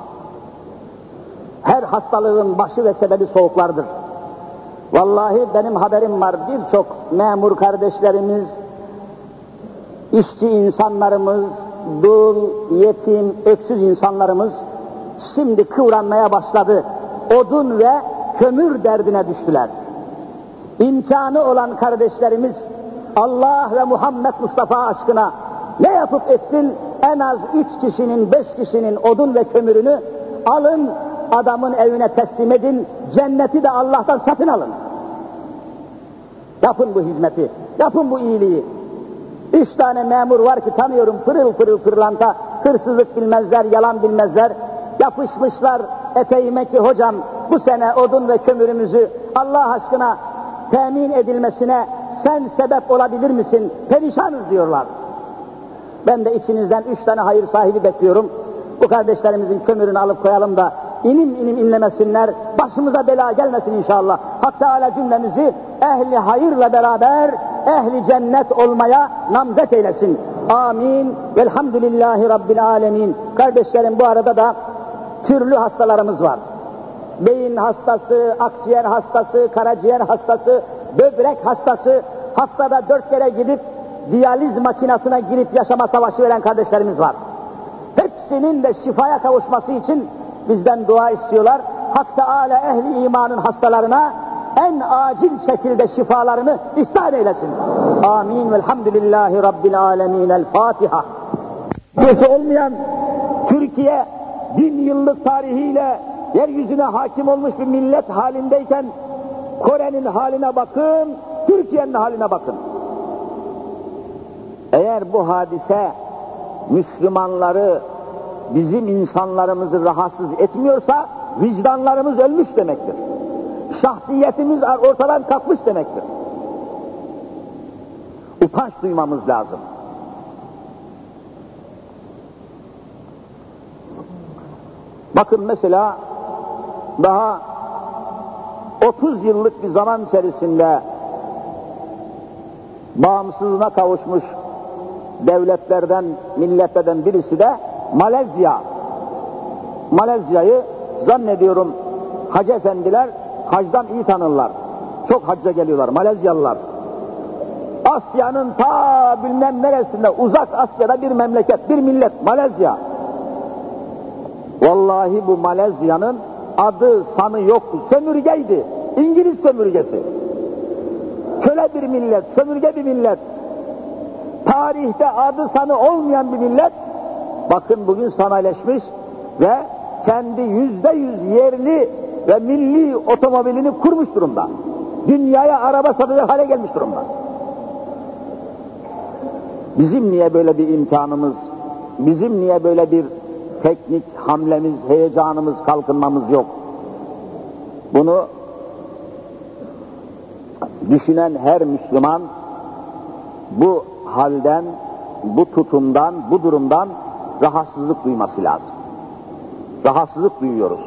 Her hastalığın başı ve sebebi soğuklardır. Vallahi benim haberim var, birçok memur kardeşlerimiz, işçi insanlarımız, dul, yetim, öksüz insanlarımız şimdi kıvranmaya başladı. Odun ve kömür derdine düştüler. İmkanı olan kardeşlerimiz Allah ve Muhammed Mustafa aşkına ne yapıp etsin, en az üç kişinin, beş kişinin odun ve kömürünü alın, adamın evine teslim edin, cenneti de Allah'tan satın alın. Yapın bu hizmeti, yapın bu iyiliği. Üç tane memur var ki tanıyorum, pırıl pırıl pırlanta, hırsızlık bilmezler, yalan bilmezler. Yapışmışlar eteğime ki hocam bu sene odun ve kömürümüzü Allah aşkına temin edilmesine sen sebep olabilir misin? Perişanız diyorlar. Ben de içinizden üç tane hayır sahibi bekliyorum. Bu kardeşlerimizin kömürünü alıp koyalım da inim inim inlemesinler, başımıza bela gelmesin inşallah. Hak Teâlâ cümlemizi ehli hayırla beraber ehli cennet olmaya namzet eylesin. Amin. Velhamdülillahi Rabbil alemin. Kardeşlerim, bu arada da türlü hastalarımız var. Beyin hastası, akciğer hastası, karaciğer hastası, böbrek hastası, haftada dört kere gidip diyaliz makinesine girip yaşama savaşı veren kardeşlerimiz var. Hepsinin de şifaya kavuşması için bizden dua istiyorlar. Hak Teâlâ ehli imanın hastalarına en acil şekilde şifalarını ihsan eylesin. Amin. Velhamdülillahi Rabbil âlemîn. El Fatiha. Burası olmayan Türkiye bin yıllık tarihiyle yeryüzüne hakim olmuş bir millet halindeyken Kore'nin haline bakın, Türkiye'nin haline bakın. Eğer bu hadise Müslümanları, bizim insanlarımızı rahatsız etmiyorsa vicdanlarımız ölmüş demektir. Şahsiyetimiz ortadan kalkmış demektir. Utanç duymamız lazım. Bakın mesela daha otuz yıllık bir zaman içerisinde bağımsızlığına kavuşmuş devletlerden, milletlerden birisi de Malezya. Malezya'yı zannediyorum hacı efendiler hacdan iyi tanırlar. Çok hacca geliyorlar Malezyalılar. Asya'nın ta bilmem neresinde, uzak Asya'da bir memleket, bir millet Malezya. Vallahi bu Malezya'nın adı sanı yoktu, sömürgeydi. İngiliz sömürgesi. Köle bir millet, sömürge bir millet. Tarihte adı sanı olmayan bir millet, bakın bugün sanayileşmiş ve kendi yüzde yüz yerli ve milli otomobilini kurmuş durumda. Dünyaya araba satacak hale gelmiş durumda. Bizim niye böyle bir imkanımız, bizim niye böyle bir teknik hamlemiz, heyecanımız, kalkınmamız yok? Bunu düşünen her Müslüman bu halden, bu tutumdan, bu durumdan rahatsızlık duyması lazım. Rahatsızlık duyuyoruz.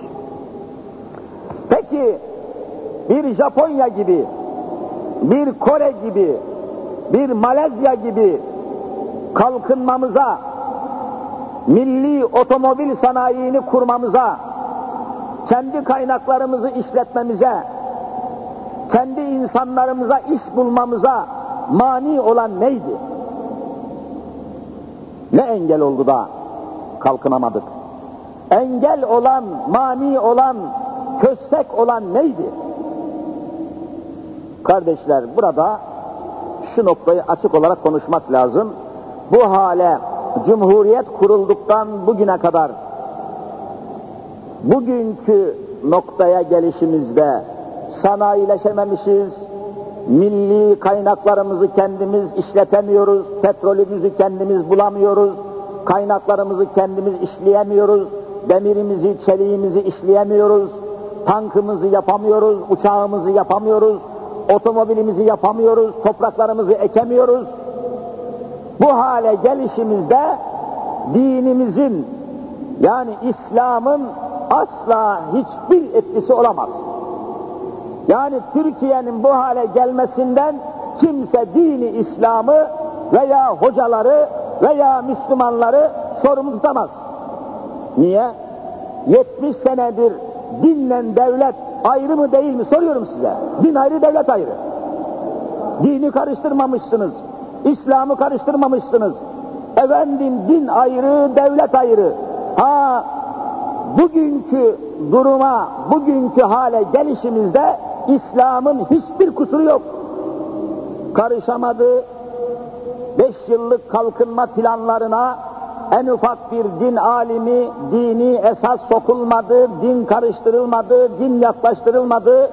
Peki bir Japonya gibi, bir Kore gibi, bir Malezya gibi kalkınmamıza, milli otomobil sanayini kurmamıza, kendi kaynaklarımızı işletmemize, kendi insanlarımıza iş bulmamıza mani olan neydi? Ne engel oldu da kalkınamadık? Engel olan, mani olan, köstek olan neydi? Kardeşler, burada şu noktayı açık olarak konuşmak lazım. Bu hale Cumhuriyet kurulduktan bugüne kadar bugünkü noktaya gelişimizde sanayileşememişiz, milli kaynaklarımızı kendimiz işletemiyoruz, petrolümüzü kendimiz bulamıyoruz, kaynaklarımızı kendimiz işleyemiyoruz, demirimizi, çeliğimizi işleyemiyoruz, tankımızı yapamıyoruz, uçağımızı yapamıyoruz, otomobilimizi yapamıyoruz, topraklarımızı ekemiyoruz. Bu hale gelişimizde dinimizin, yani İslam'ın asla hiçbir etkisi olamaz. Yani Türkiye'nin bu hale gelmesinden kimse dini İslam'ı veya hocaları veya Müslümanları sorumlu tutamaz. Niye? yetmiş senedir dinle devlet ayrı mı değil mi soruyorum size. Din ayrı, devlet ayrı. Dini karıştırmamışsınız. İslam'ı karıştırmamışsınız. Efendim din ayrı, devlet ayrı. Ha, bugünkü duruma, bugünkü hale gelişimizde İslam'ın hiçbir kusuru yok. Karışamadı. Beş yıllık kalkınma planlarına en ufak bir din alimi, dini esas sokulmadı, din karıştırılmadı, din yaklaştırılmadı.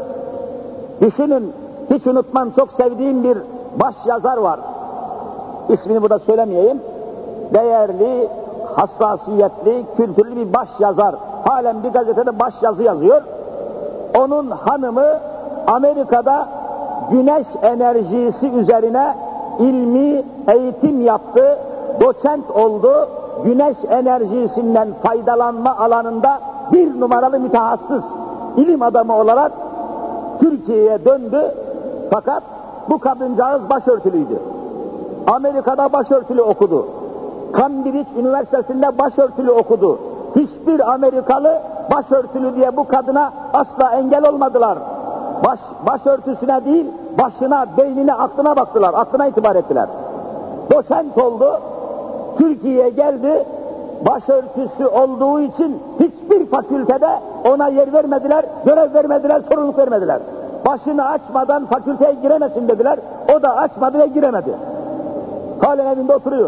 Düşünün, hiç unutmam, çok sevdiğim bir baş yazar var. İsmini burada söylemeyeyim. Değerli, hassasiyetli, kültürlü bir baş yazar. Halen bir gazetede baş yazı yazıyor. Onun hanımı Amerika'da güneş enerjisi üzerine ilmi eğitim yaptı, doçent oldu, güneş enerjisinden faydalanma alanında bir numaralı mütehassıs ilim adamı olarak Türkiye'ye döndü. Fakat bu kadıncağız başörtülüydü. Amerika'da başörtülü okudu. Cambridge Üniversitesi'nde başörtülü okudu. Hiçbir Amerikalı başörtülü diye bu kadına asla engel olmadılar. Baş, başörtüsüne değil, başına, beynine, aklına baktılar, aklına itibar ettiler. Doçent oldu, Türkiye'ye geldi, başörtüsü olduğu için hiçbir fakültede ona yer vermediler, görev vermediler, sorumluluk vermediler. Başını açmadan fakülteye giremesin dediler, o da açmadı ve giremedi. Halen evinde oturuyor.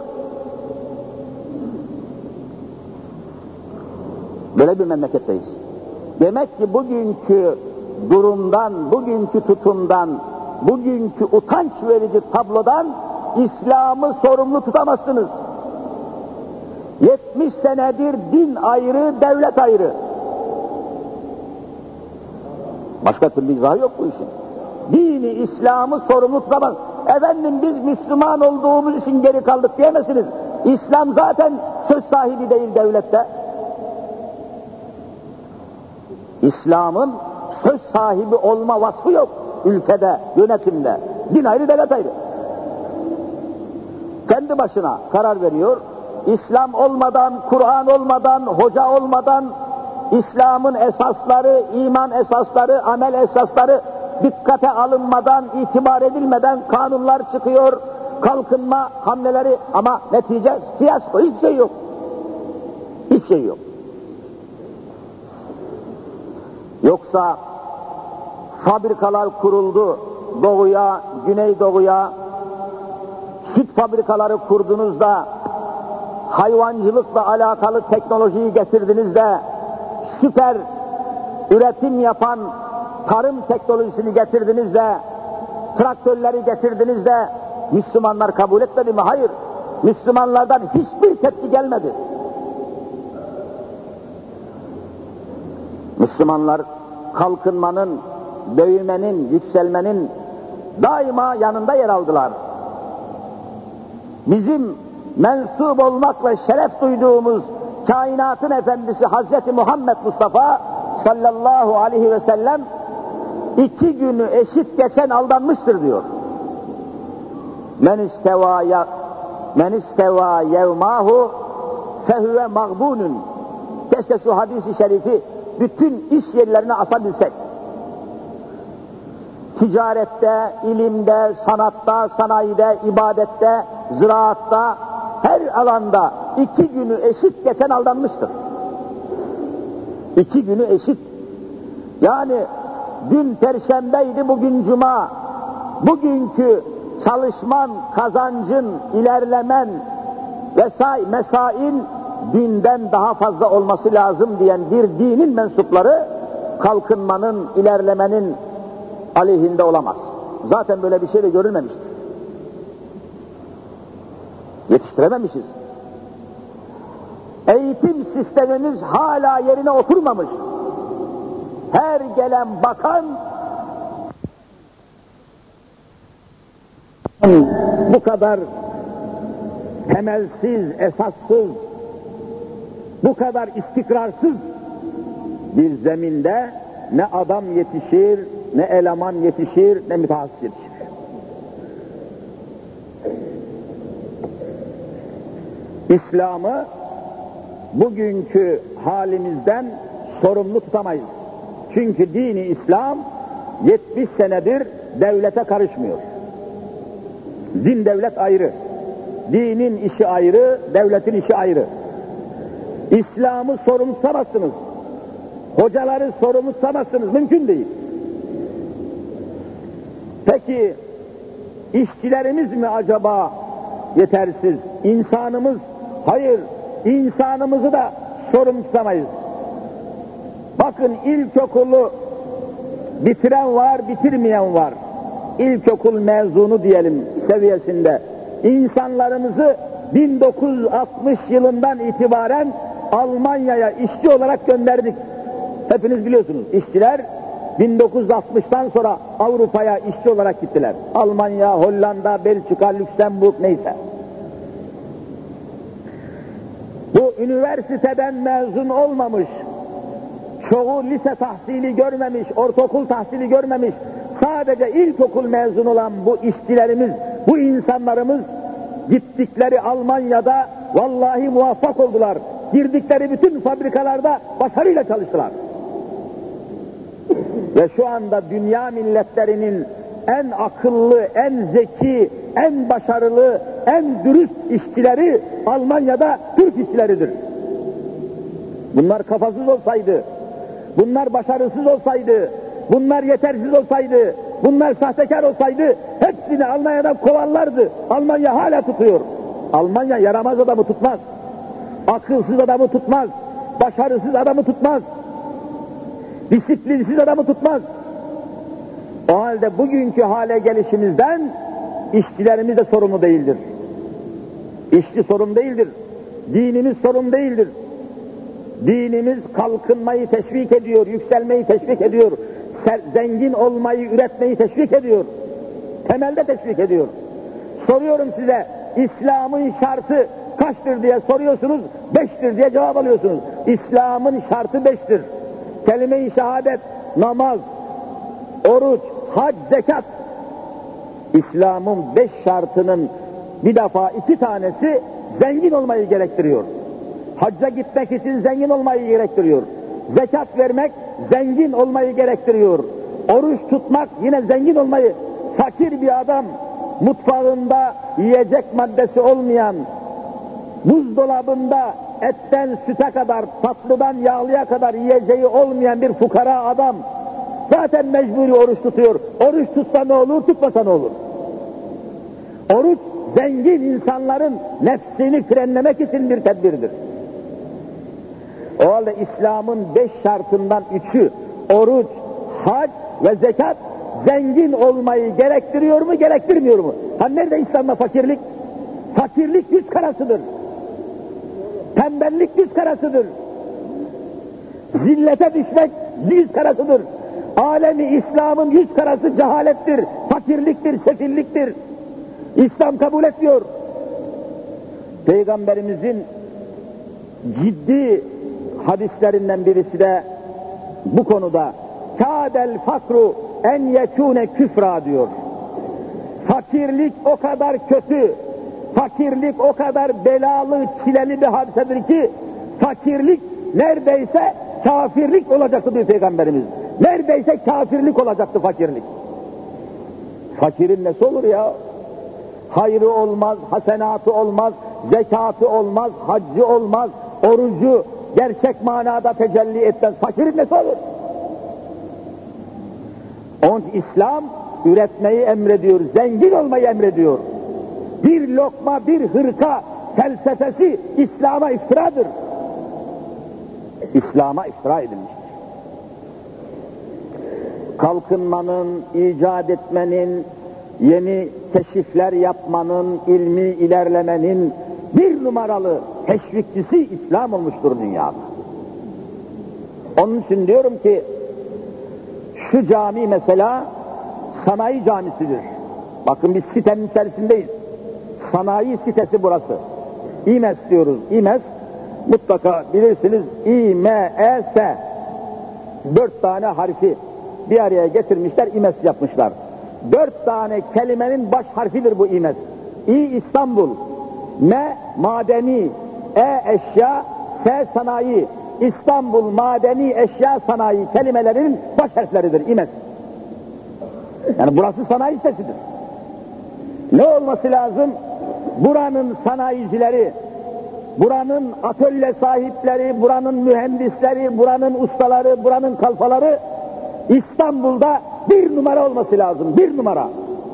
Böyle bir memleketteyiz. Demek ki bugünkü durumdan, bugünkü tutumdan, bugünkü utanç verici tablodan İslam'ı sorumlu tutamazsınız. yetmiş senedir din ayrı, devlet ayrı. Başka türlü izahı yok bu işin. Dini, İslam'ı sorumlu tutamaz. Efendim biz Müslüman olduğumuz için geri kaldık diyemezsiniz. İslam zaten söz sahibi değil devlette. İslam'ın söz sahibi olma vasfı yok ülkede, yönetimde. Din ayrı, devlet ayrı. Kendi başına karar veriyor. İslam olmadan, Kur'an olmadan, hoca olmadan, İslam'ın esasları, iman esasları, amel esasları dikkate alınmadan, itibar edilmeden kanunlar çıkıyor, kalkınma hamleleri, ama netice fiyasko, hiçbir şey yok. Hiçbir şey yok. Yoksa fabrikalar kuruldu, doğuya, güneydoğuya, süt fabrikaları kurdunuz da, hayvancılıkla alakalı teknolojiyi getirdiniz de, süper üretim yapan tarım teknolojisini getirdiniz de, traktörleri getirdiniz de, Müslümanlar kabul etmedi mi? Hayır. Müslümanlardan hiçbir tepki gelmedi. Müslümanlar kalkınmanın, büyümenin, yükselmenin daima yanında yer aldılar. Bizim mensup olmak ve şeref duyduğumuz kainatın efendisi Hazreti Muhammed Mustafa sallallahu aleyhi ve sellem iki günü eşit geçen aldanmıştır diyor. Men isteva ya men isteva yevmahu fehuve mağbunun. Keşke şu hadis-i şerifi bütün iş yerlerine asabilsek. Ticarette, ilimde, sanatta, sanayide, ibadette, ziraatta, her alanda iki günü eşit geçen aldanmıştır. İki günü eşit. Yani dün perşembeydi, bugün cuma. Bugünkü çalışman, kazancın, ilerlemen vesaire mesain dünden daha fazla olması lazım diyen bir dinin mensupları kalkınmanın, ilerlemenin aleyhinde olamaz. Zaten böyle bir şey de görülmemiştir. Yetiştirememişiz. Eğitim sistemimiz hala yerine oturmamış. Her gelen bakan bu kadar temelsiz, esassız, bu kadar istikrarsız bir zeminde ne adam yetişir, ne eleman yetişir, ne mütehassıs yetişir. İslam'ı bugünkü halimizden sorumlu tutamayız. Çünkü dini İslam yetmiş senedir devlete karışmıyor. Din devlet ayrı. Dinin işi ayrı, devletin işi ayrı. İslam'ı sorumlu tutamazsınız. Hocaları sorumlu tutamazsınız. Mümkün değil. Peki işçilerimiz mi acaba yetersiz? İnsanımız? Hayır. İnsanımızı da sorumlu tutamayız. Bakın ilkokulu bitiren var, bitirmeyen var. İlkokul mezunu diyelim seviyesinde. İnsanlarımızı bin dokuz yüz altmış yılından itibaren Almanya'ya işçi olarak gönderdik. Hepiniz biliyorsunuz. İşçiler bin dokuz yüz altmıştan sonra Avrupa'ya işçi olarak gittiler. Almanya, Hollanda, Belçika, Lüksemburg neyse. Bu üniversiteden mezun olmamış, çoğu lise tahsili görmemiş, ortaokul tahsili görmemiş, sadece ilkokul mezun olan bu işçilerimiz, bu insanlarımız gittikleri Almanya'da vallahi muvaffak oldular. Girdikleri bütün fabrikalarda başarıyla çalıştılar. Ve şu anda dünya milletlerinin en akıllı, en zeki, en başarılı, en dürüst işçileri Almanya'da Türk işçileridir. Bunlar kafasız olsaydı, bunlar başarısız olsaydı, bunlar yetersiz olsaydı, bunlar sahtekar olsaydı hepsini Almanya'dan kovarlardı. Almanya hala tutuyor. Almanya yaramaz adamı tutmaz. Akılsız adamı tutmaz. Başarısız adamı tutmaz. Disiplinsiz adamı tutmaz. O halde bugünkü hale gelişimizden işçilerimiz de sorumlu değildir. İşçi sorumlu değildir. Dinimiz sorumlu değildir. Dinimiz kalkınmayı teşvik ediyor, yükselmeyi teşvik ediyor, zengin olmayı, üretmeyi teşvik ediyor. Temelde teşvik ediyor. Soruyorum size, İslam'ın şartı kaçtır diye soruyorsunuz, beştir diye cevap alıyorsunuz. İslam'ın şartı beştir. Kelime-i şehadet, namaz, oruç, hac, zekat. İslam'ın beş şartının bir defa iki tanesi zengin olmayı gerektiriyor. Hacca gitmek için zengin olmayı gerektiriyor. Zekat vermek zengin olmayı gerektiriyor. Oruç tutmak yine zengin olmayı. Fakir bir adam mutfağında yiyecek maddesi olmayan, buzdolabında etten süte kadar, tatlıdan yağlıya kadar yiyeceği olmayan bir fukara adam zaten mecburi oruç tutuyor. Oruç tutsa ne olur, tutmasa ne olur? Oruç zengin insanların nefsini frenlemek için bir tedbirdir. O halde İslam'ın beş şartından üçü, oruç, hac ve zekat, zengin olmayı gerektiriyor mu, gerektirmiyor mu? Ha nerede İslam'da fakirlik? Fakirlik yüz karasıdır. Tembellik yüz karasıdır. Zillete düşmek yüz karasıdır. Alemi İslam'ın yüz karası cehalettir, fakirliktir, sefilliktir. İslam kabul etmiyor. Peygamberimizin ciddi hadislerinden birisi de bu konuda kâdel fakru en yekûne küfra diyor. Fakirlik o kadar kötü, fakirlik o kadar belalı, çileli bir hadisedir ki fakirlik neredeyse kafirlik olacaktı diyor Peygamberimiz. Neredeyse kafirlik olacaktı fakirlik. Fakirin nesi olur ya? Hayrı olmaz, hasenatı olmaz, zekatı olmaz, haccı olmaz, orucu gerçek manada tecelli etmez. Fakirin nesi olur? Onun için İslam üretmeyi emrediyor, zengin olmayı emrediyor. Bir lokma, bir hırka felsefesi İslam'a iftiradır. İslam'a iftira edilmiştir. Kalkınmanın, icat etmenin, yeni keşifler yapmanın, ilmi ilerlemenin bir numaralı teşvikçisi İslam olmuştur dünyada. Onun için diyorum ki, şu cami mesela sanayi camisidir. Bakın biz sitenin içerisindeyiz. Sanayi sitesi burası. İmes diyoruz. İmes mutlaka bilirsiniz. İ M E S. Dört tane harfi bir araya getirmişler, İmes yapmışlar. Dört tane kelimenin baş harfidir bu İmes. İ İstanbul, M madeni, E eşya, S sanayi. İstanbul madeni eşya sanayi kelimelerinin baş harfleridir İmes. Yani burası sanayi sitesidir. Ne olması lazım? Buranın sanayicileri, buranın atölye sahipleri, buranın mühendisleri, buranın ustaları, buranın kalfaları İstanbul'da bir numara olması lazım, bir numara.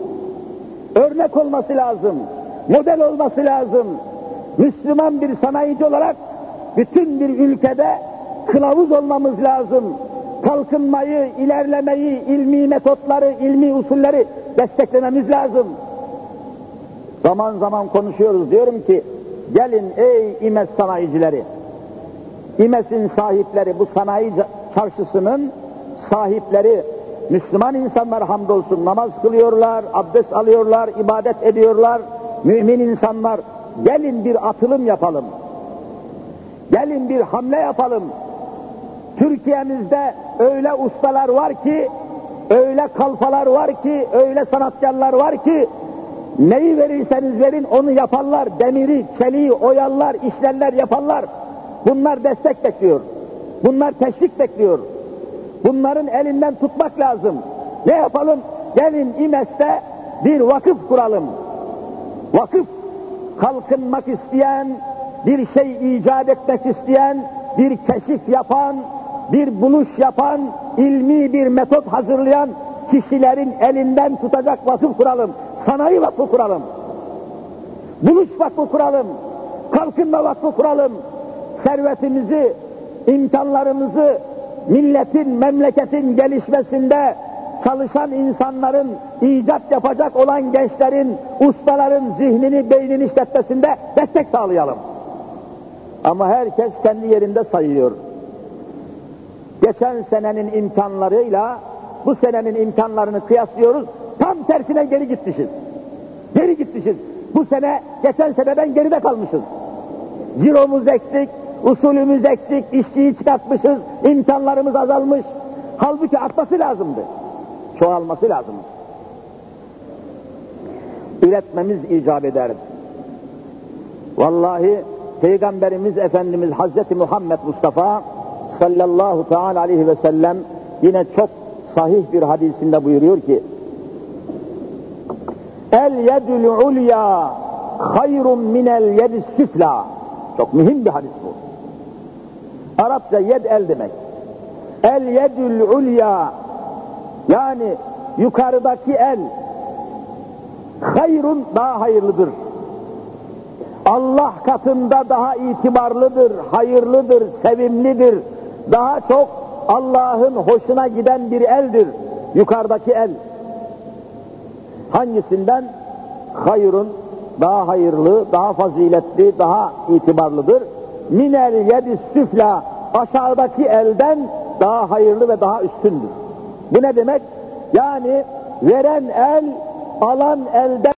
Örnek olması lazım, model olması lazım. Müslüman bir sanayici olarak bütün bir ülkede kılavuz olmamız lazım. Kalkınmayı, ilerlemeyi, ilmi metotları, ilmi usulleri desteklememiz lazım. Zaman zaman konuşuyoruz, diyorum ki gelin ey İmes sanayicileri, İmes'in sahipleri, bu sanayi çarşısının sahipleri Müslüman insanlar hamdolsun namaz kılıyorlar, abdest alıyorlar, ibadet ediyorlar, mümin insanlar. Gelin bir atılım yapalım, gelin bir hamle yapalım. Türkiye'mizde öyle ustalar var ki, öyle kalfalar var ki, öyle sanatkarlar var ki, neyi verirseniz verin onu yaparlar, demiri, çeliği oyarlar, işlerler, yaparlar. Bunlar destek bekliyor, bunlar teşvik bekliyor. Bunların elinden tutmak lazım. Ne yapalım? gelin İmes'te bir vakıf kuralım. Vakıf, kalkınmak isteyen, bir şey icat etmek isteyen, bir keşif yapan, bir buluş yapan, ilmi bir metot hazırlayan kişilerin elinden tutacak vakıf kuralım. Sanayi vakfı kuralım. Buluş vakfı kuralım. Kalkınma vakfı kuralım. Servetimizi, imkanlarımızı milletin, memleketin gelişmesinde çalışan insanların, icat yapacak olan gençlerin, ustaların zihnini, beynini işletmesinde destek sağlayalım. Ama herkes kendi yerinde sayıyor. Geçen senenin imkanlarıyla bu senenin imkanlarını kıyaslıyoruz, tam tersine geri gitmişiz. Geri gitmişiz. Bu sene, geçen seneden geride kalmışız. Ciromuz eksik, usulümüz eksik, işçiyi çıkartmışız, imkanlarımız azalmış. Halbuki artması lazımdı. Çoğalması lazım. Üretmemiz icap eder. Vallahi Peygamberimiz Efendimiz Hazreti Muhammed Mustafa sallallahu teala aleyhi ve sellem yine çok sahih bir hadisinde buyuruyor ki: El yedül ulya hayrun minel yedis süfla. Çok mühim bir hadis bu. Arapça yed el demek. El yedül ulya, yani yukarıdaki el, hayrun daha hayırlıdır. Allah katında daha itibarlıdır, hayırlıdır, sevimlidir. Daha çok Allah'ın hoşuna giden bir eldir yukarıdaki el. Hangisinden? Hayrun, daha hayırlı, daha faziletli, daha itibarlıdır. Minel yedis süfla, aşağıdaki elden daha hayırlı ve daha üstündür. Bu ne demek? Yani veren el, alan elden